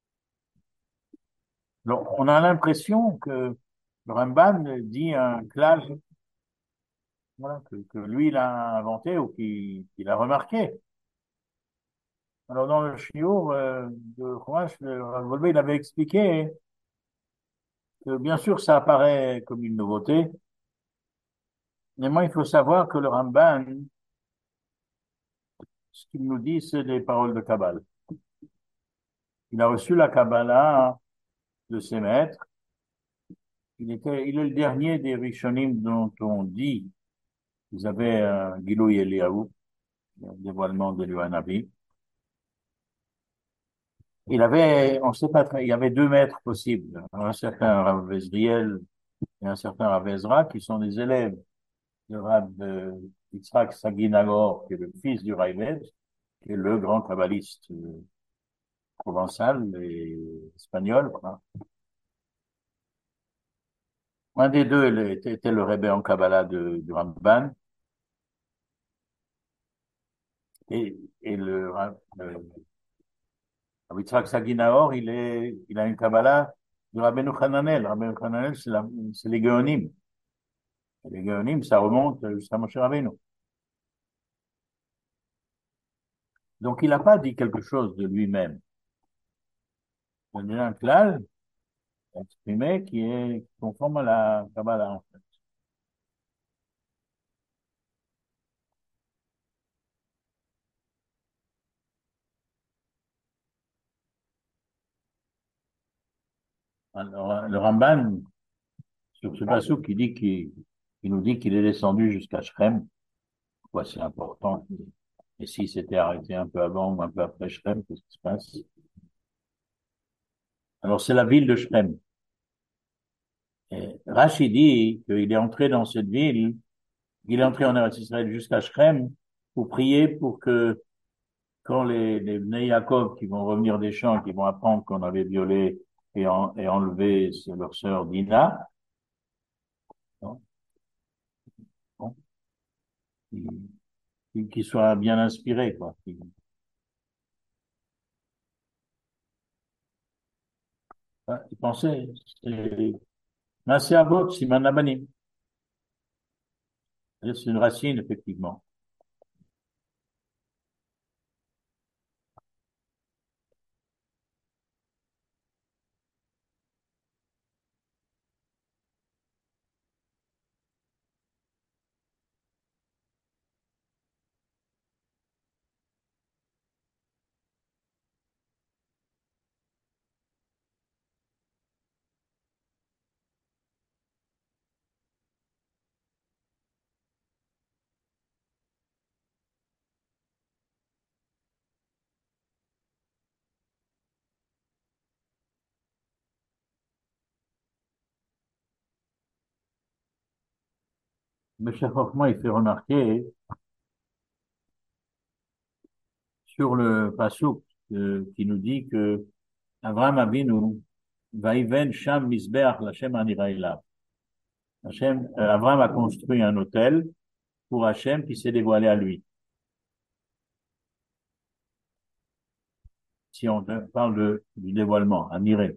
Donc, on a l'impression que le Ramban dit un clash, voilà, que, que lui, il a inventé ou qu'il qu'il a remarqué. Alors, dans le shiur euh, de Chumash, le Rav Wolbe, il avait expliqué que, bien sûr, ça apparaît comme une nouveauté, mais moi, il faut savoir que le Ramban, ce qu'il nous dit, c'est des paroles de Kabbale. Il a reçu la Kabbalah de ses maîtres. Il était, il est le dernier des Rishonim dont on dit qu'ils avaient un Gilui Eliyahu, un dévoilement de Hanavi. Il avait, on sait pas très, il y avait deux maîtres possibles, un certain Rav Vezriel et un certain Rav Ezra, qui sont des élèves de Rav euh, Yitzhak Saginagor, qui est le fils du Raïved, qui est le grand kabbaliste euh, provençal et espagnol, quoi. Un des deux il était, était le Rebbe en Kabbalah de, du Ramban, et, et le, Rav- le Rav Yitzhak Saginagor, il est, il a une Kabbalah de Rabbeinu Hananel. Rabbeinu Hananel, c'est la- c'est les Géonim. Les Géonim, ça remonte jusqu'à Moshe Rabbeinu. Donc, il n'a pas dit quelque chose de lui-même. Il a dit un klal exprimé qui est conforme à la Kabbalah, en fait. Alors, le Ramban, sur ce passage qui dit qu'il, il nous dit qu'il est descendu jusqu'à Shrem, quoi, c'est important. Et s'il s'était arrêté un peu avant ou un peu après Shrem, qu'est-ce qui se passe? Alors, c'est la ville de Shrem. Et Rashi dit qu'il est entré dans cette ville, il est entré en Eretz Israël jusqu'à Shrem pour prier pour que quand les, les Bnei Yaakov qui vont revenir des champs, qui vont apprendre qu'on avait violé et, en, et enlevé leur sœur Dina, bon, bon, qu'ils qu'ils soient bien inspirés, quoi. Qu'ils- hein, ils pensaient, c'est Maaseh Avot, Siman Abanim. C'est une racine, effectivement. M. Hoffman, il fait remarquer sur le passouk euh, qui nous dit que Abraham Avinu Vaïven Sham Misbeach Lachem Anira Elav. Hachem, euh, Abraham a construit un hôtel pour Hachem qui s'est dévoilé à lui. Si on parle de, du dévoilement, Aniré.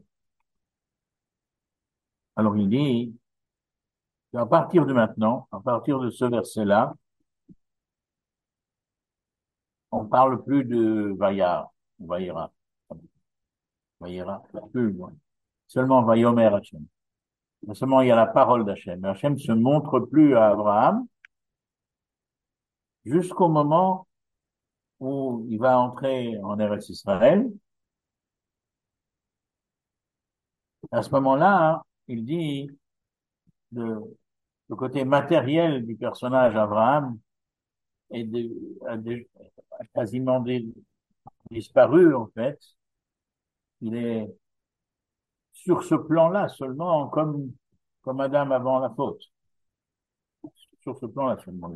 Alors il dit, à partir de maintenant, à partir de ce verset-là, on parle plus de Vayar, Vayera, Vayera, plus loin. Seulement Vayomer Hachem. Seulement il y a la parole d'Hachem. Hachem se montre plus à Abraham jusqu'au moment où il va entrer en Eretz Israël. À ce moment-là, il dit le, le côté matériel du personnage Abraham est de, a, de, a quasiment dé, disparu en fait. Il est sur ce plan-là seulement comme comme Adam avant la faute. Sur ce plan-là seulement.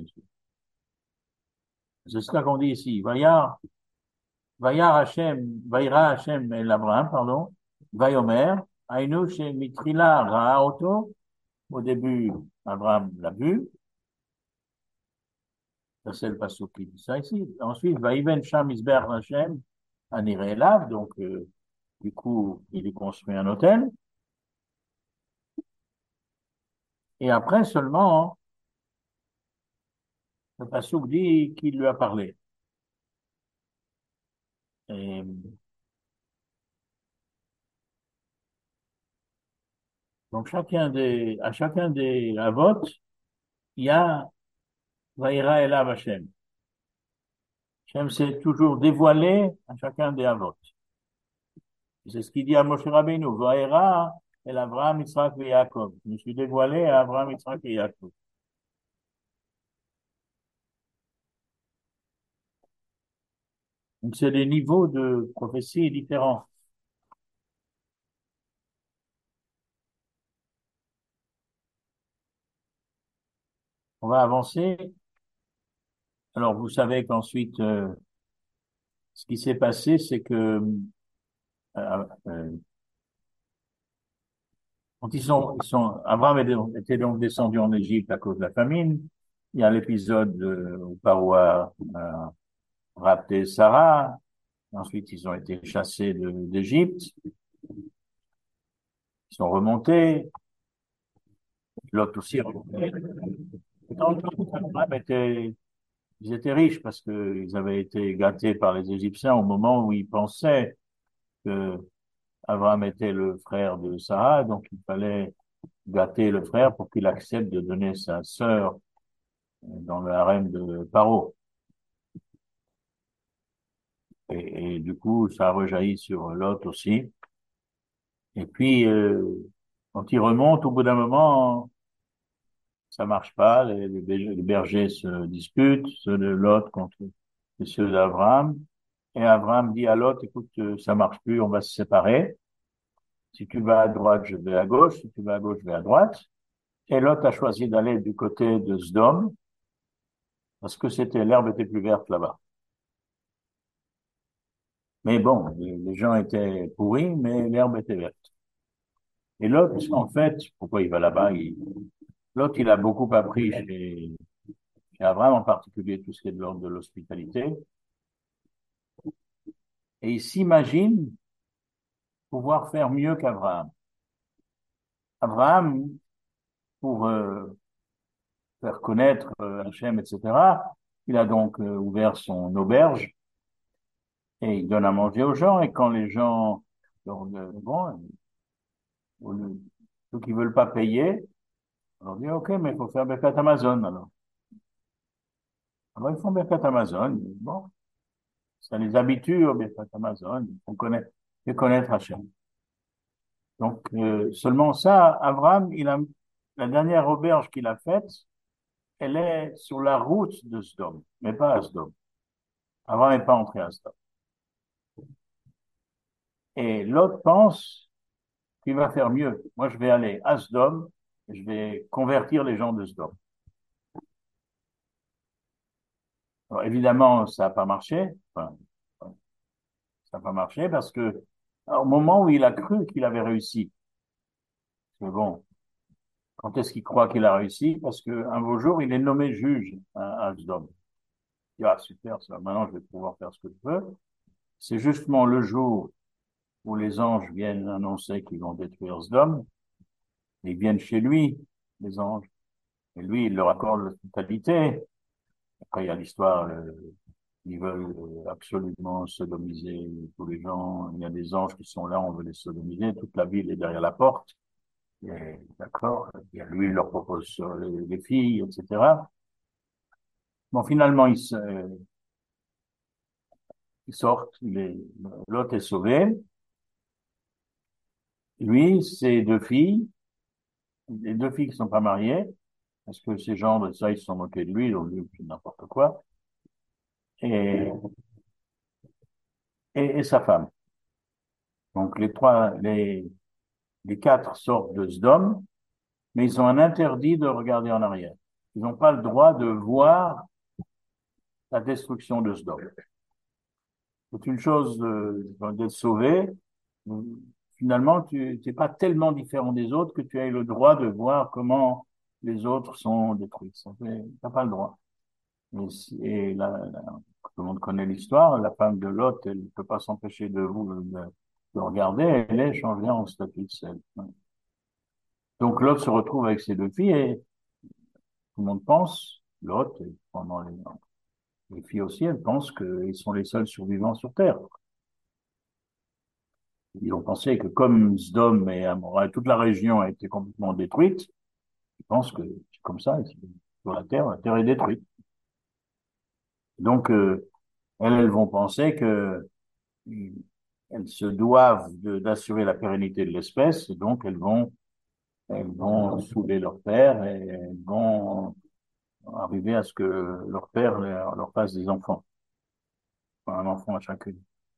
C'est ce qu'on dit ici. Vayar, Vayar Hashem, Vayra Hashem el Abraham, pardon, Vayomer, Ainu chez Mitrila Ra'auto. Au début, Abraham l'a vu. Ça, c'est le passouk qui dit ça ici. Ensuite, Vaïven Sham Isber Hashem, Aniré Elav. Donc, euh, du coup, il lui construit un hôtel. Et après seulement, le passouk dit qu'il lui a parlé. Et donc, chacun des, à chacun des avot, il y a Vaïra Elav Hashem. Hashem s'est toujours dévoilé à chacun des avot. C'est ce qu'il dit à Moshe Rabbeinu. Vaïra El Abraham, Yitzhak et Yaakov. Je me suis dévoilé à Abraham, Yitzhak et Yaakov. Donc, c'est des niveaux de prophétie différents. On va avancer. Alors, vous savez qu'ensuite, euh, ce qui s'est passé, c'est que euh, euh, quand ils sont, ils sont, Abraham était était donc descendu en Égypte à cause de la famine. Il y a l'épisode euh, où Paro a, a rapté Sarah. Ensuite, ils ont été chassés de- d'Égypte. Ils sont remontés. Lot aussi est remonté. Donc, Abraham était, ils étaient riches parce qu'ils avaient été gâtés par les Égyptiens au moment où ils pensaient que Abraham était le frère de Sarah, donc il fallait gâter le frère pour qu'il accepte de donner sa sœur dans le harem de Paro. Et, et du coup, ça a rejailli sur Lot aussi. Et puis, euh, quand il remonte, au bout d'un moment, ça marche pas. Les, les bergers les bergers se disputent, ceux de Lot contre ceux d'Abraham. Et Abraham dit à Lot, écoute, euh, ça marche plus, on va se séparer. Si tu vas à droite, je vais à gauche. Si tu vas à gauche, je vais à droite. Et Lot a choisi d'aller du côté de Sdom, parce que c'était, l'herbe était plus verte là-bas. Mais bon, les, les gens étaient pourris, mais l'herbe était verte. Et Lot, en fait, pourquoi il va là-bas? Il, Lot, il a beaucoup appris chez, chez Abraham, en particulier tout ce qui est de l'ordre de l'hospitalité. Et il s'imagine pouvoir faire mieux qu'Abraham. Abraham, pour euh, faire connaître euh, Hachem, et cetera, il a donc euh, ouvert son auberge et il donne à manger aux gens. Et quand les gens, donc, euh, bon, ceux qui veulent pas payer, on dit, OK, mais il faut faire Birkat Amazon, alors. Alors, ils font Birkat Amazon. Bon, ça les habitue au Birkat Amazon. On connaît, fait connaître Hachem. Donc, euh, seulement ça, Abraham, il a, la dernière auberge qu'il a faite, elle est sur la route de Sdom, mais pas à Sdom. Abraham n'est pas entré à Sdom. Et l'autre pense qu'il va faire mieux. Moi, je vais aller à Sdom, et je vais convertir les gens de Sdom. Alors, évidemment, ça n'a pas marché. Enfin, ça n'a pas marché parce que, au moment où il a cru qu'il avait réussi, c'est bon, quand est-ce qu'il croit qu'il a réussi? Parce qu'un beau jour, il est nommé juge à, à Sdom. Il dit, ah, super, ça, maintenant je vais pouvoir faire ce que je veux. C'est justement le jour où les anges viennent annoncer qu'ils vont détruire Sdom. Ils viennent chez lui, les anges. Et lui, il leur accorde l'hospitalité. Après, il y a l'histoire, euh, ils veulent euh, absolument sodomiser tous les gens. Il y a des anges qui sont là, on veut les sodomiser. Toute la ville est derrière la porte. Et, d'accord. Et lui, il leur propose sur les, les filles, et cetera. Bon, finalement, ils, se, ils sortent. Il est, l'autre est sauvé. Lui, ses deux filles, les deux filles qui sont pas mariées, parce que ces gens de ça, ils se sont moqués de lui, ils ont dit n'importe quoi. Et, et, et sa femme. Donc, les trois, les, les quatre sortent de Sdom, mais ils ont un interdit de regarder en arrière. Ils n'ont pas le droit de voir la destruction de Sdom. C'est une chose de- d'être sauvé. Finalement, tu n'es pas tellement différent des autres que tu aies le droit de voir comment les autres sont détruits. Tu n'as pas le droit. Et, si- et la, la- tout le monde connaît l'histoire. La femme de Lot, elle ne peut pas s'empêcher de vous de, de regarder. Elle est changée en statue de sel. Donc Lot se retrouve avec ses deux filles et tout le monde pense, Lot, et pendant les, les filles aussi, elles pensent qu'ils sont les seuls survivants sur Terre. Ils ont pensé que comme Sdom et Amora, toute la région a été complètement détruite, ils pensent que c'est comme ça, sur la Terre, la Terre est détruite. Donc, euh, elles, elles vont penser que euh, elles se doivent de- d'assurer la pérennité de l'espèce, et donc elles vont, elles vont saouler leur père et elles vont arriver à ce que leur père leur, leur fasse des enfants, enfin, un enfant à chacune.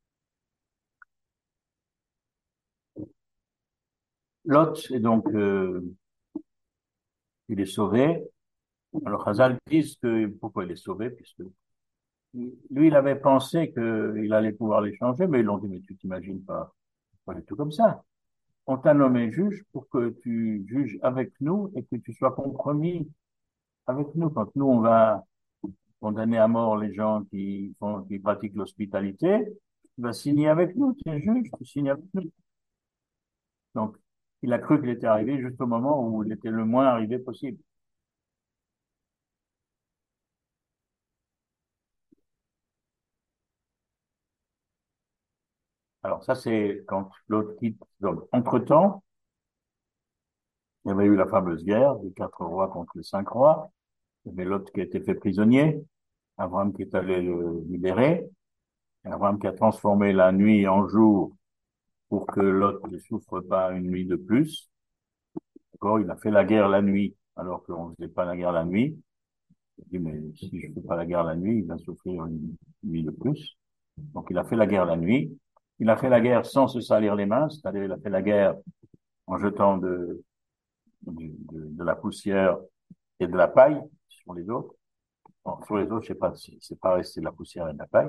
Lot est donc, euh, il est sauvé. Alors, Chazal disent que pourquoi il est sauvé, puisque lui, il avait pensé qu'il allait pouvoir les changer, mais ils l'ont dit, mais tu t'imagines pas, pas du tout comme ça. On t'a nommé juge pour que tu juges avec nous et que tu sois compromis avec nous. Quand nous, on va condamner à mort les gens qui font, qui pratiquent l'hospitalité, tu vas signer avec nous, tu es juge, tu signes avec nous. Donc, il a cru qu'il était arrivé juste au moment où il était le moins arrivé possible. Alors ça, c'est quand l'autre quitte. Donc, entre-temps, il y avait eu la fameuse guerre des quatre rois contre les cinq rois. Il y avait l'autre qui a été fait prisonnier, Abraham qui est allé le libérer, et Abraham qui a transformé la nuit en jour pour que l'autre ne souffre pas une nuit de plus. D'accord, il a fait la guerre la nuit, alors qu'on ne faisait pas la guerre la nuit. Il dit, mais si je ne fais pas la guerre la nuit, il va souffrir une nuit de plus. Donc il a fait la guerre la nuit. Il a fait la guerre sans se salir les mains, c'est-à-dire il a fait la guerre en jetant de, de, de, de la poussière et de la paille sur les autres. Bon, sur les autres, je sais pas, si c'est pas resté de la poussière et de la paille.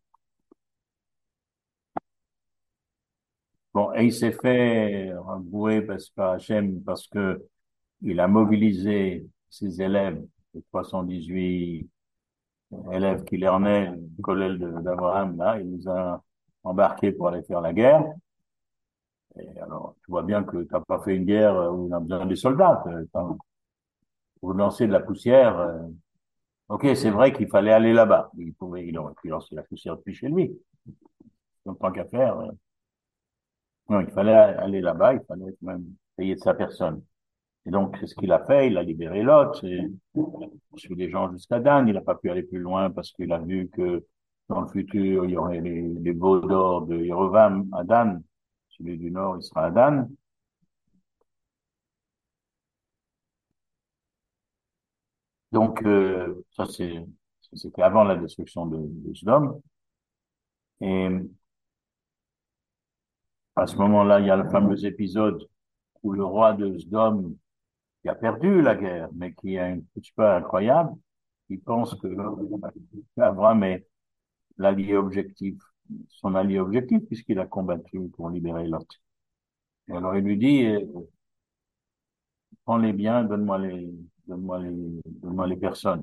Bon, et il s'est fait embouer parce, par Hachem parce que il a mobilisé ses élèves, les trois cent dix-huit élèves qu'il en est, le collège d'Abraham, là, il nous a embarqués pour aller faire la guerre. Et alors, tu vois bien que t'as pas fait une guerre où on a besoin des soldats. Quand vous lancez de la poussière, euh, ok, c'est vrai qu'il fallait aller là-bas. Il pouvait, il aurait pu lancer la poussière depuis chez lui. Donc, tant qu'à faire, euh, non, il fallait aller là-bas, il fallait quand même payer de sa personne. Et donc, c'est ce qu'il a fait, il a libéré Lot, et il suit les gens jusqu'à Dan, il n'a pas pu aller plus loin parce qu'il a vu que dans le futur, il y aurait les, les veaux d'or de Yerovam à Dan, celui du Nord, il sera à Dan. Donc, euh, ça c'est, c'était avant la destruction de, de Sodome. Et à ce moment-là, il y a le fameux épisode où le roi de Sodome, qui a perdu la guerre, mais qui a une petite peur incroyable, il pense que Abraham est l'allié objectif, son allié objectif, puisqu'il a combattu pour libérer Lot. Et alors il lui dit, euh, prends les biens, donne-moi les, donne-moi les, donne-moi les personnes.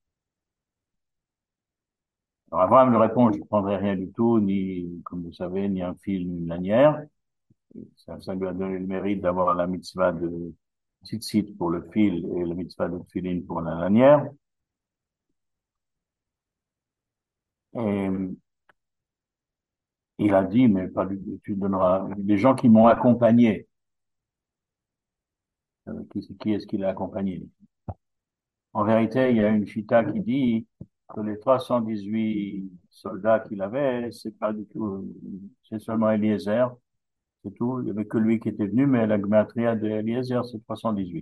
Alors Abraham lui répond, je ne prendrai rien du tout, ni, comme vous savez, ni un fil, ni une lanière. Ça, ça lui a donné le mérite d'avoir la mitzvah de tzitzit pour le fil et la mitzvah de tefillin pour la lanière. Et il a dit, mais pas du, tu donneras, les gens qui m'ont accompagné, euh, qui, qui est-ce qui l'a accompagné? En vérité, il y a une chita qui dit que les trois cent dix-huit soldats qu'il avait, c'est pas du tout, c'est seulement Eliezer, c'est tout. Il n'y avait que lui qui était venu, mais la gematria de Eliezer, c'est trois cent dix-huit.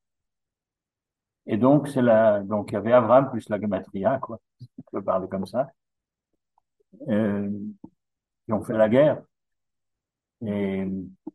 Et donc, c'est la, donc, il y avait Abraham plus la gematria, quoi. On peut parler comme ça. Euh, qui ont fait la guerre. Et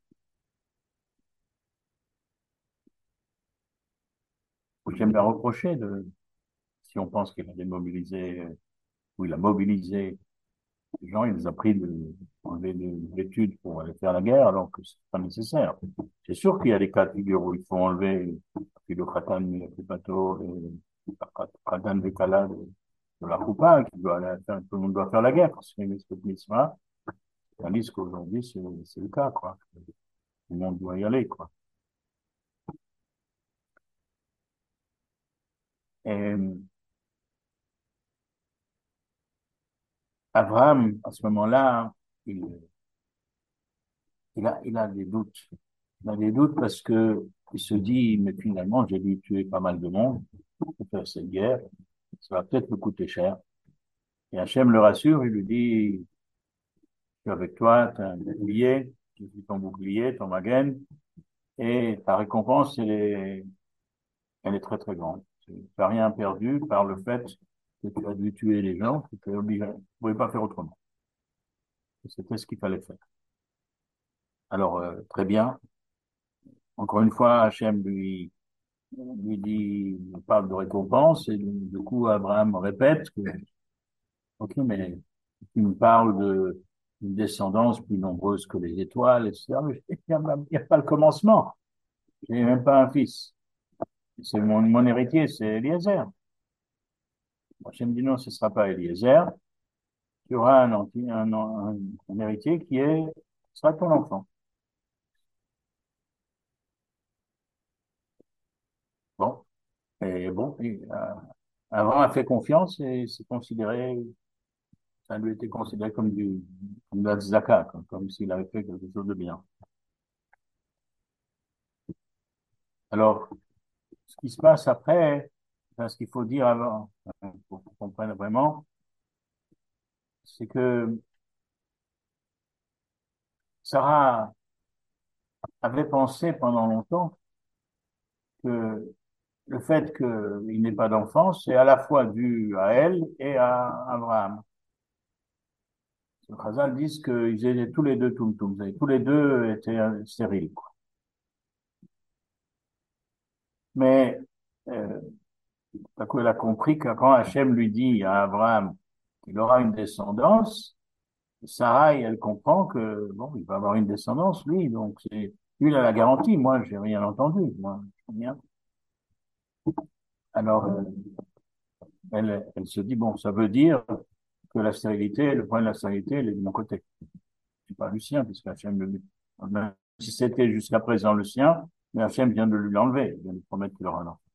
j'aime bien reprocher de, si on pense qu'il a démobilisé, ou il a mobilisé les gens, il les a pris de, enlever de l'étude pour aller faire la guerre, alors que c'est pas nécessaire. C'est sûr qu'il y a des cas de figure où il faut enlever le khatan, le pripato, le khatan de kala de, de la roupa, qui doit aller faire, tout le monde doit faire la guerre, parce que c'est une mitzvah. Tandis qu'aujourd'hui, c'est, c'est le cas, quoi. Tout le monde doit y aller, quoi. Et Abraham, à ce moment-là, il, il a, il a des doutes. Il a des doutes parce que il se dit, mais finalement, j'ai dû tuer pas mal de monde pour faire cette guerre. Ça va peut-être me coûter cher. Et Hachem le rassure, il lui dit, je suis avec toi, tu as un bouclier, je suis ton bouclier, ton magen, et ta récompense, elle est, elle est très très grande. Tu n'as rien perdu par le fait que tu as dû tuer les gens, que tu es obligé, tu ne pouvais pas faire autrement. Et c'était ce qu'il fallait faire. Alors, euh, très bien. Encore une fois, Hachem lui, lui dit, il parle de récompense, et du coup, Abraham répète que, ok, mais tu me parles de une descendance plus nombreuse que les étoiles, et cetera. Mais il n'y a, il y a pas le commencement. Je n'ai même pas un fils. C'est mon, mon héritier, c'est Eliezer. Hachem dit non, ce ne sera pas Eliezer. Tu auras un, anti- un, un, un héritier qui est, sera ton enfant. Bon. Et bon, et, euh, Abraham a fait confiance et c'est considéré, ça lui était considéré comme du, comme de la tzedaka, comme, comme s'il avait fait quelque chose de bien. Alors, ce qui se passe après, enfin, ce qu'il faut dire avant, euh, pour qu'on comprenne vraiment, c'est que Sarah avait pensé pendant longtemps que le fait qu'il n'ait pas d'enfant, c'est à la fois dû à elle et à Abraham. Les Chazal disent qu'ils étaient tous les deux toum-toum, tous les deux étaient euh, stériles, quoi. Mais euh, tout à coup, elle a compris que quand Hachem lui dit à Abraham qu'il aura une descendance, Sarah, elle comprend que bon, il va avoir une descendance, lui, donc c'est lui, il a la garantie. Moi, j'ai rien entendu. Moi, rien. Alors, euh, elle, elle se dit bon, ça veut dire que la stérilité, le point de la stérilité, elle est de mon côté. C'est pas le sien, puisque Hachem le, même si c'était jusqu'à présent le sien, mais Hachem vient de lui l'enlever, il vient de lui promettre qu'il aura un enfant.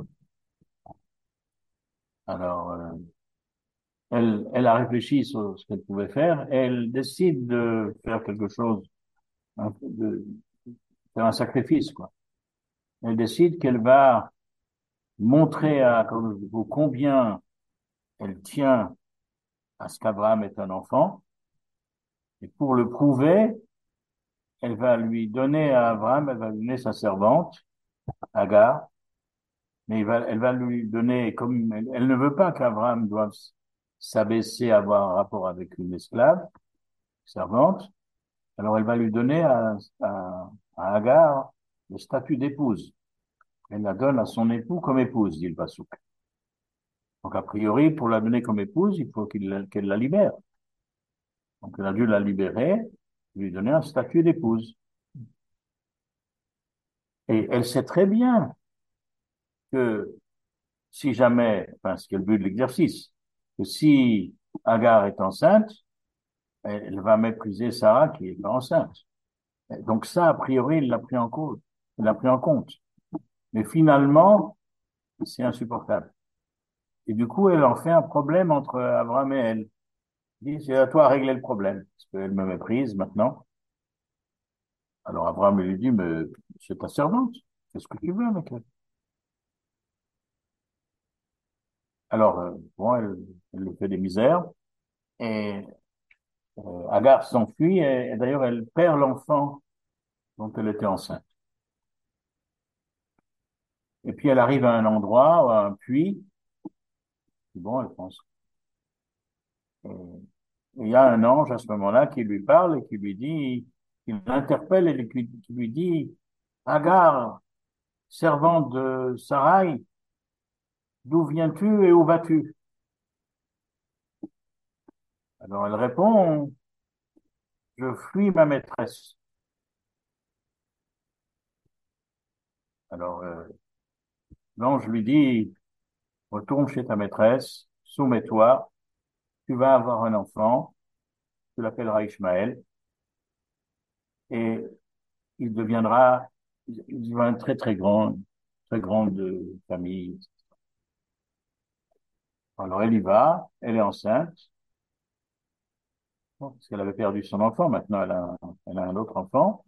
Alors, euh, elle, elle a réfléchi sur ce qu'elle pouvait faire, et elle décide de faire quelque chose, hein, de faire un sacrifice, quoi. Elle décide qu'elle va montrer à combien elle tient à ce qu'Abraham est un enfant, et pour le prouver, elle va lui donner à Abraham, elle va lui donner sa servante, Agar, mais il va, elle va lui donner, comme elle, elle ne veut pas qu'Abraham doive s'abaisser à avoir un rapport avec une esclave, servante, alors elle va lui donner à, à, à Agar le statut d'épouse. Elle la donne à son époux comme épouse, dit le Passouk. Donc, a priori, pour la donner comme épouse, il faut qu'il la- qu'elle la libère. Donc, il a dû la libérer, lui donner un statut d'épouse. Et elle sait très bien que si jamais, enfin, ce qui est le but de l'exercice, que si Agar est enceinte, elle va mépriser Sarah qui est pas enceinte. Donc ça, a priori, il l'a pris en compte. Il l'a pris en compte. Mais finalement, c'est insupportable. Et du coup, elle en fait un problème entre Abraham et elle. Il dit, c'est à toi à régler le problème. Parce qu'elle me méprise maintenant. Alors Abraham lui dit, mais c'est ta servante. Fais ce que tu veux avec elle. Alors, euh, bon, elle, elle lui fait des misères. Et euh, Agar s'enfuit. Et, et d'ailleurs, elle perd l'enfant dont elle était enceinte. Et puis, elle arrive à un endroit, à un puits. Bon, elle pense. Et il y a un ange à ce moment-là qui lui parle et qui lui dit, qui l'interpelle et qui, qui lui dit, Agar, servante de Sarai, d'où viens-tu et où vas-tu? Alors elle répond, je fuis ma maîtresse. Alors euh, l'ange lui dit, retourne chez ta maîtresse, soumets-toi, tu vas avoir un enfant, tu l'appelleras Ishmaël, et il deviendra, il deviendra une très très grande, très grande famille. Alors elle y va, elle est enceinte, parce qu'elle avait perdu son enfant, maintenant elle a, elle a un autre enfant,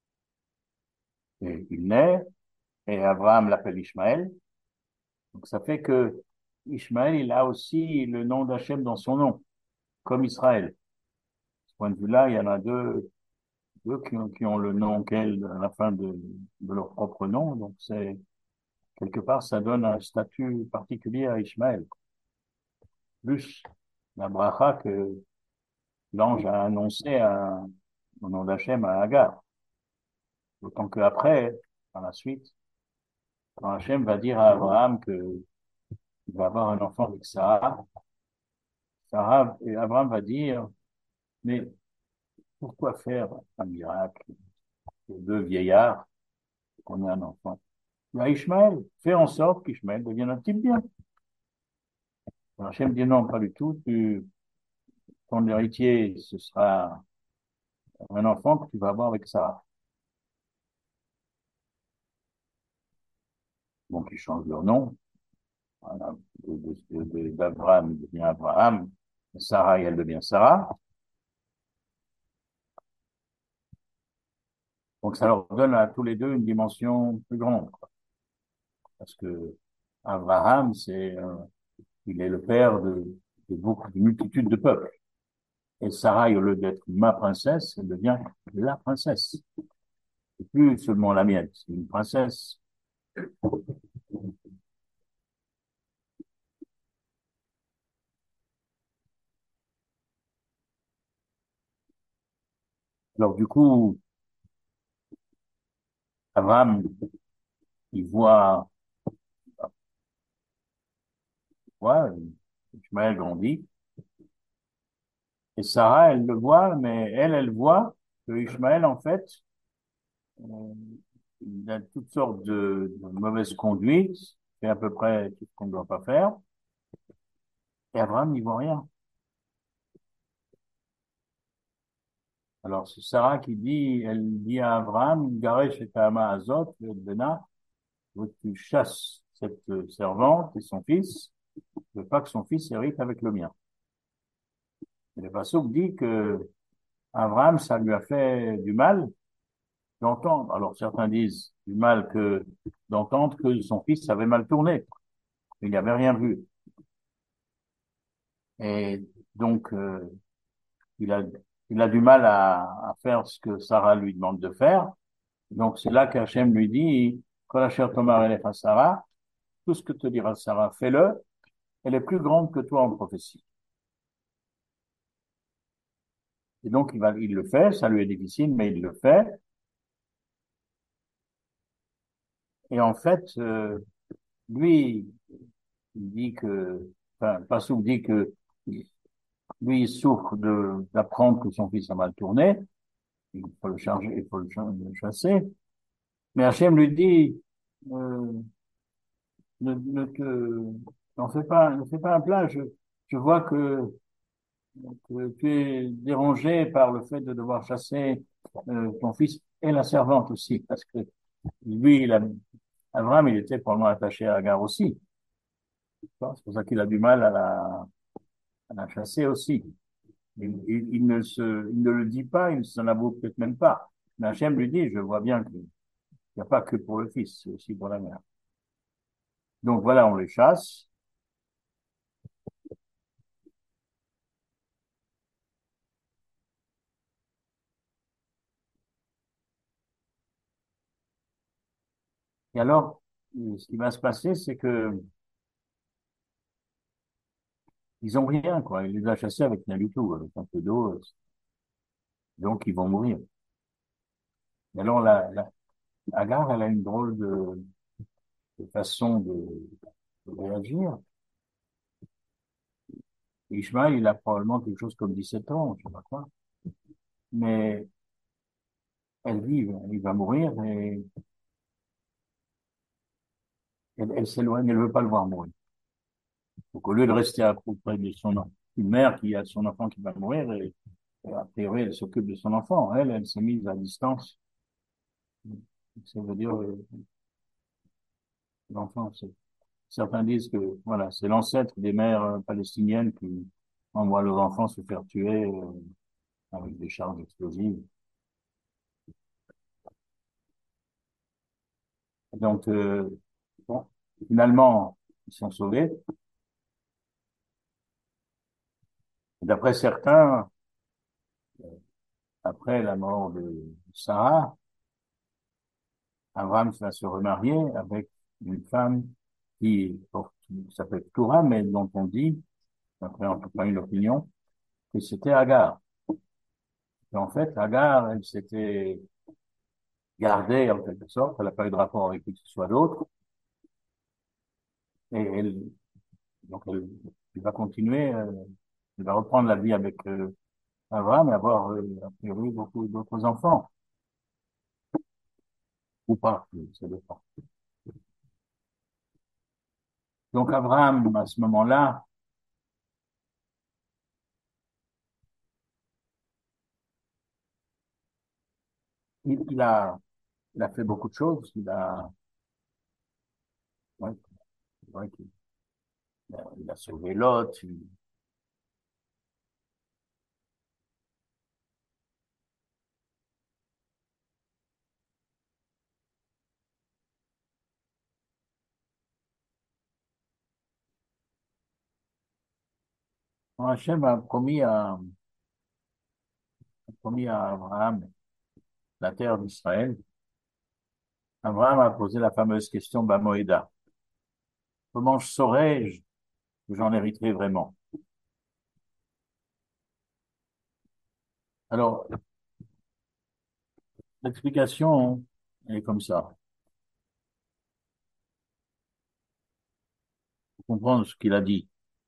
et il naît, et Abraham l'appelle Ishmaël. Donc ça fait que Ishmaël, il a aussi le nom d'Hachem dans son nom, comme Israël. De ce point de vue-là, il y en a deux, deux qui ont, qui ont le nom qu'elle à la fin de, de leur propre nom. Donc c'est, quelque part, ça donne un statut particulier à Ishmaël. Plus la bracha que l'ange a annoncé à, au nom d'Hachem à Agar. D'autant qu'après, par la suite, quand Hachem va dire à Abraham qu'il va avoir un enfant avec Sarah, Sarah, et Abraham va dire, mais pourquoi faire un miracle de deux vieillards qu'on ait un enfant? Il y a Ishmaël, fais en sorte qu'Ishmaël devienne un type bien. Alors Hachem dit non, pas du tout, tu, ton héritier, ce sera un enfant que tu vas avoir avec Sarah. Donc ils changent leur nom. Voilà. De- de- de- D'Abraham devient Abraham, Sarah, elle devient Sarah. Donc ça leur donne à tous les deux une dimension plus grande, quoi. Parce que Abraham, c'est, euh, il est le père de, de beaucoup, de multitudes de peuples. Et Sarah, au lieu d'être ma princesse, elle devient la princesse. C'est plus seulement la mienne, c'est une princesse. Alors du coup, Abraham, il voit, voit Ishmaël grandit. Et Sarah, elle le voit, mais elle, elle voit que Ishmaël, en fait, euh, il a toutes sortes de, de mauvaises conduites, fait à peu près tout ce qu'on ne doit pas faire. Et Abraham n'y voit rien. Alors, c'est Sarah qui dit, elle dit à Abraham, Garesh et Tahama Azot, le Bena, faut que tu chasses cette euh, servante et son fils, ne veux pas que son fils hérite avec le mien. Et le Passouk dit que Abraham, ça lui a fait du mal d'entendre. Alors, certains disent du mal que d'entendre que son fils avait mal tourné. Il n'avait rien vu. Et donc, euh, il a, il a du mal à, à faire ce que Sarah lui demande de faire. Donc, c'est là qu'Hachem lui dit, Kol asher tomar elech Sarah, tout ce que te dira Sarah, fais-le. Elle est plus grande que toi en prophétie. Et donc, il va, il le fait. Ça lui est difficile, mais il le fait. Et en fait, euh, lui, il dit que enfin, Passouk dit que lui, il souffre de, d'apprendre que son fils a mal tourné. Il faut le charger, il faut le, le chasser. Mais Hachem lui dit, euh, ne, ne te, n'en fais pas, ne fais pas un plat. Je, je vois que, que tu es dérangé par le fait de devoir chasser euh, ton fils et la servante aussi, parce que lui, il a, Abraham, il était probablement attaché à Agar aussi. C'est pour ça qu'il a du mal à la, à la chasser aussi. Il, il, il ne se, il ne le dit pas, il ne s'en avoue peut-être même pas. Mais Hachem lui dit, je vois bien qu'il n'y a pas que pour le fils, c'est aussi pour la mère. Donc voilà, on les chasse. Et alors, ce qui va se passer, c'est que ils ont rien, quoi. Il les a chassés avec rien du tout, avec un peu d'eau. euh, Donc ils vont mourir. Et alors, la, la, Agar, elle a une drôle de, de façon de, de réagir. Ishmael, il a probablement quelque chose comme dix-sept ans, je sais pas quoi. Mais elle vit, il va mourir et elle, elle s'éloigne, elle veut pas le voir mourir. Donc, au lieu de rester à auprès de son enfant, une mère qui a son enfant qui va mourir, et, et a priori, elle s'occupe de son enfant. Elle, elle s'est mise à distance. Ça veut dire, euh, l'enfant, c'est, certains disent que, voilà, c'est l'ancêtre des mères euh, palestiniennes qui envoient leurs enfants se faire tuer, euh, avec des charges explosives. Donc, euh, bon, finalement, ils sont sauvés. D'après certains, après la mort de Sarah, Abraham va se remarier avec une femme qui, porte- qui s'appelle Toura, mais dont on dit, après en tout cas une opinion, que c'était Agar. Et en fait, Agar, elle s'était gardée en quelque sorte, elle n'a pas eu de rapport avec qui que ce soit d'autre, et elle, donc elle, elle va continuer, euh, elle va reprendre la vie avec euh, Abraham et avoir, euh, a priori, beaucoup d'autres enfants, ou pas, ça dépend. Donc Abraham, à ce moment-là, il, il a, il a fait beaucoup de choses, il a, ouais, c'est vrai qu'il a, il a sauvé Lot. il- Hachem a promis à, a promis à Abraham la terre d'Israël. Abraham a posé la fameuse question Bamoïda. Comment saurais-je que j'en hériterai vraiment? Alors, l'explication est comme ça. Pour comprendre ce qu'il a dit.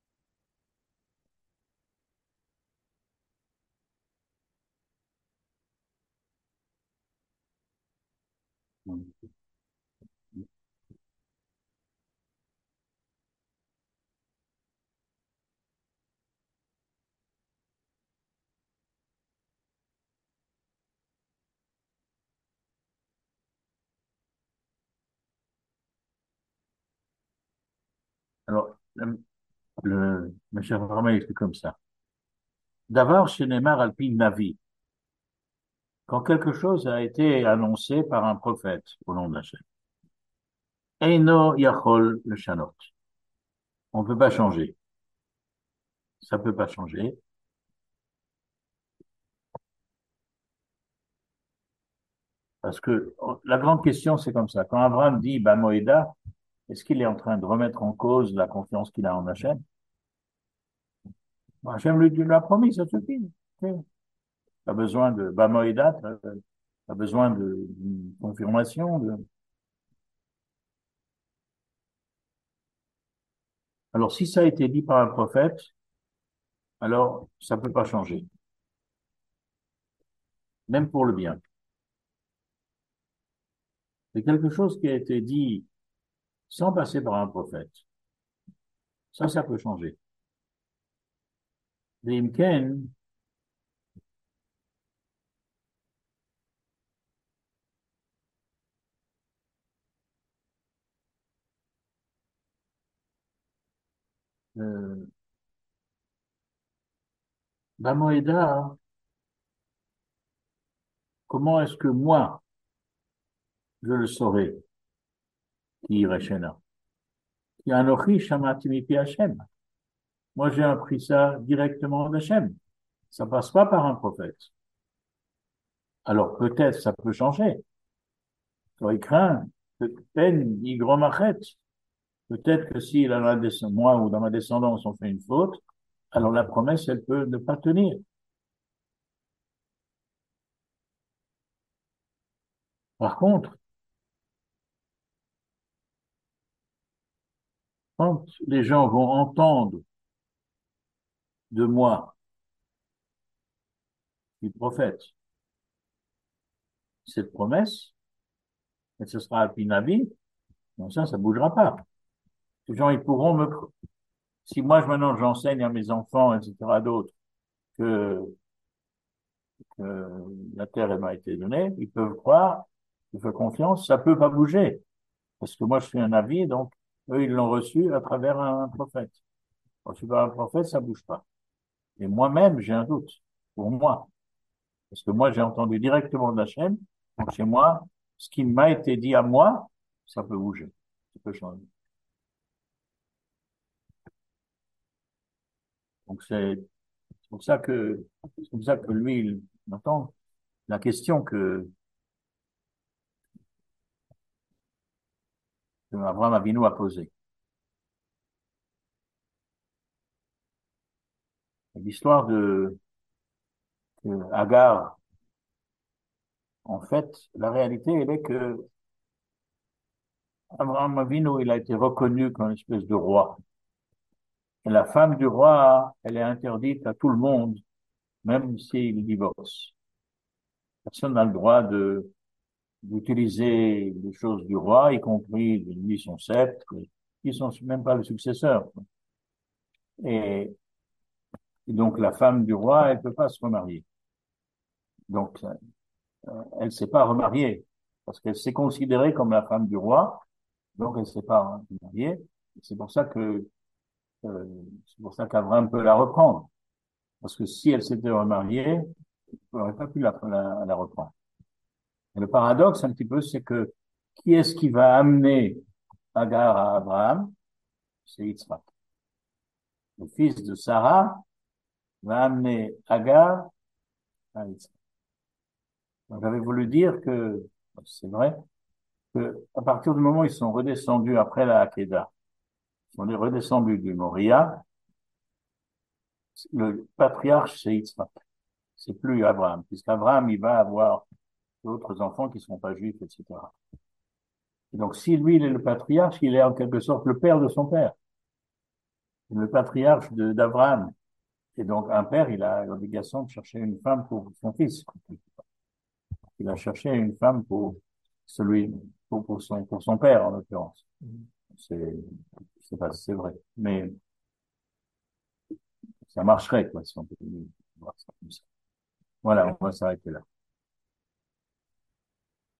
Alors, le, le, le cher Abraham explique comme ça. D'abord, chez Neymar Alpine Navi, quand quelque chose a été annoncé par un prophète au nom d'Hachem. Eino Yachol le Shanot. On ne peut pas changer. Ça peut pas changer. Parce que oh, la grande question, c'est comme ça. Quand Abraham dit bah, Moïda, est-ce qu'il est en train de remettre en cause la confiance qu'il a en Hachem? Bon, Hachem lui, lui a promis, ça suffit. Pas besoin de bah, Moïda, pas besoin de, d'une confirmation. De... Alors, si ça a été dit par un prophète, alors ça peut pas changer, même pour le bien. C'est quelque chose qui a été dit sans passer par un prophète. Ça, ça peut changer. Limken, euh, Bamoeda, comment est-ce que moi, je le saurais, qui irait Shena? Qui Anochi Shamati Mipi Hashem. Moi, j'ai appris ça directement d'Hachem. Ça passe pas par un prophète. Alors, peut-être, ça peut changer. Il craint, peine, hygromachet. Peut-être que si dans la descend- moi ou dans ma descendance on fait une faute, alors la promesse, elle peut ne pas tenir. Par contre, quand les gens vont entendre de moi, du prophète, cette promesse, et ce sera à Pinavi, donc ça, ça bougera pas. Les gens, ils pourront me, si moi, je, maintenant, j'enseigne à mes enfants, et cetera, d'autres, que, que la terre, elle m'a été donnée, ils peuvent croire, je fais confiance, ça peut pas bouger. Parce que moi, je suis un avis, donc, eux, ils l'ont reçu à travers un, un prophète. Quand je suis pas un prophète, ça bouge pas. Et moi-même, j'ai un doute, pour moi. Parce que moi, j'ai entendu directement de la chaîne, donc chez moi, ce qui m'a été dit à moi, ça peut bouger, ça peut changer. Donc c'est pour ça que, c'est pour ça que lui, il entend la question que, que Abraham Avinu a posée. L'histoire de, que Agar, en fait, la réalité, elle est que Abraham Avinu, il a été reconnu comme une espèce de roi. Et la femme du roi, elle est interdite à tout le monde, même s'il divorce. Personne n'a le droit de d'utiliser les choses du roi, y compris lui son sceptre, qui sont même pas le successeur. Et, et donc la femme du roi, elle peut pas se remarier. Donc euh, elle s'est pas remariée parce qu'elle s'est considérée comme la femme du roi, donc elle s'est pas remariée. C'est pour ça que euh, c'est pour ça qu'Abraham peut la reprendre, parce que si elle s'était remariée, il n'aurait pas pu la, la, la reprendre. Et le paradoxe un petit peu, c'est que qui est-ce qui va amener Agar à Abraham? C'est Yitzhak. Le fils de Sarah va amener Agar à Yitzhak. Donc, j'avais voulu dire que, c'est vrai, que à partir du moment où ils sont redescendus après la Hakeda, ils sont redescendus du Moria, le patriarche c'est Yitzhak. C'est plus Abraham, puisqu'Abraham, il va avoir d'autres enfants qui ne seront pas juifs, et cetera. Et donc, si lui, il est le patriarche, il est en quelque sorte le père de son père. Le patriarche de, d'Abraham. Et donc, un père, il a l'obligation de chercher une femme pour son fils. Il a cherché une femme pour celui, pour, pour son, pour son père, en l'occurrence. C'est, c'est pas, c'est vrai. Mais ça marcherait, quoi, si on peut voir ça comme ça. Voilà, on va s'arrêter là.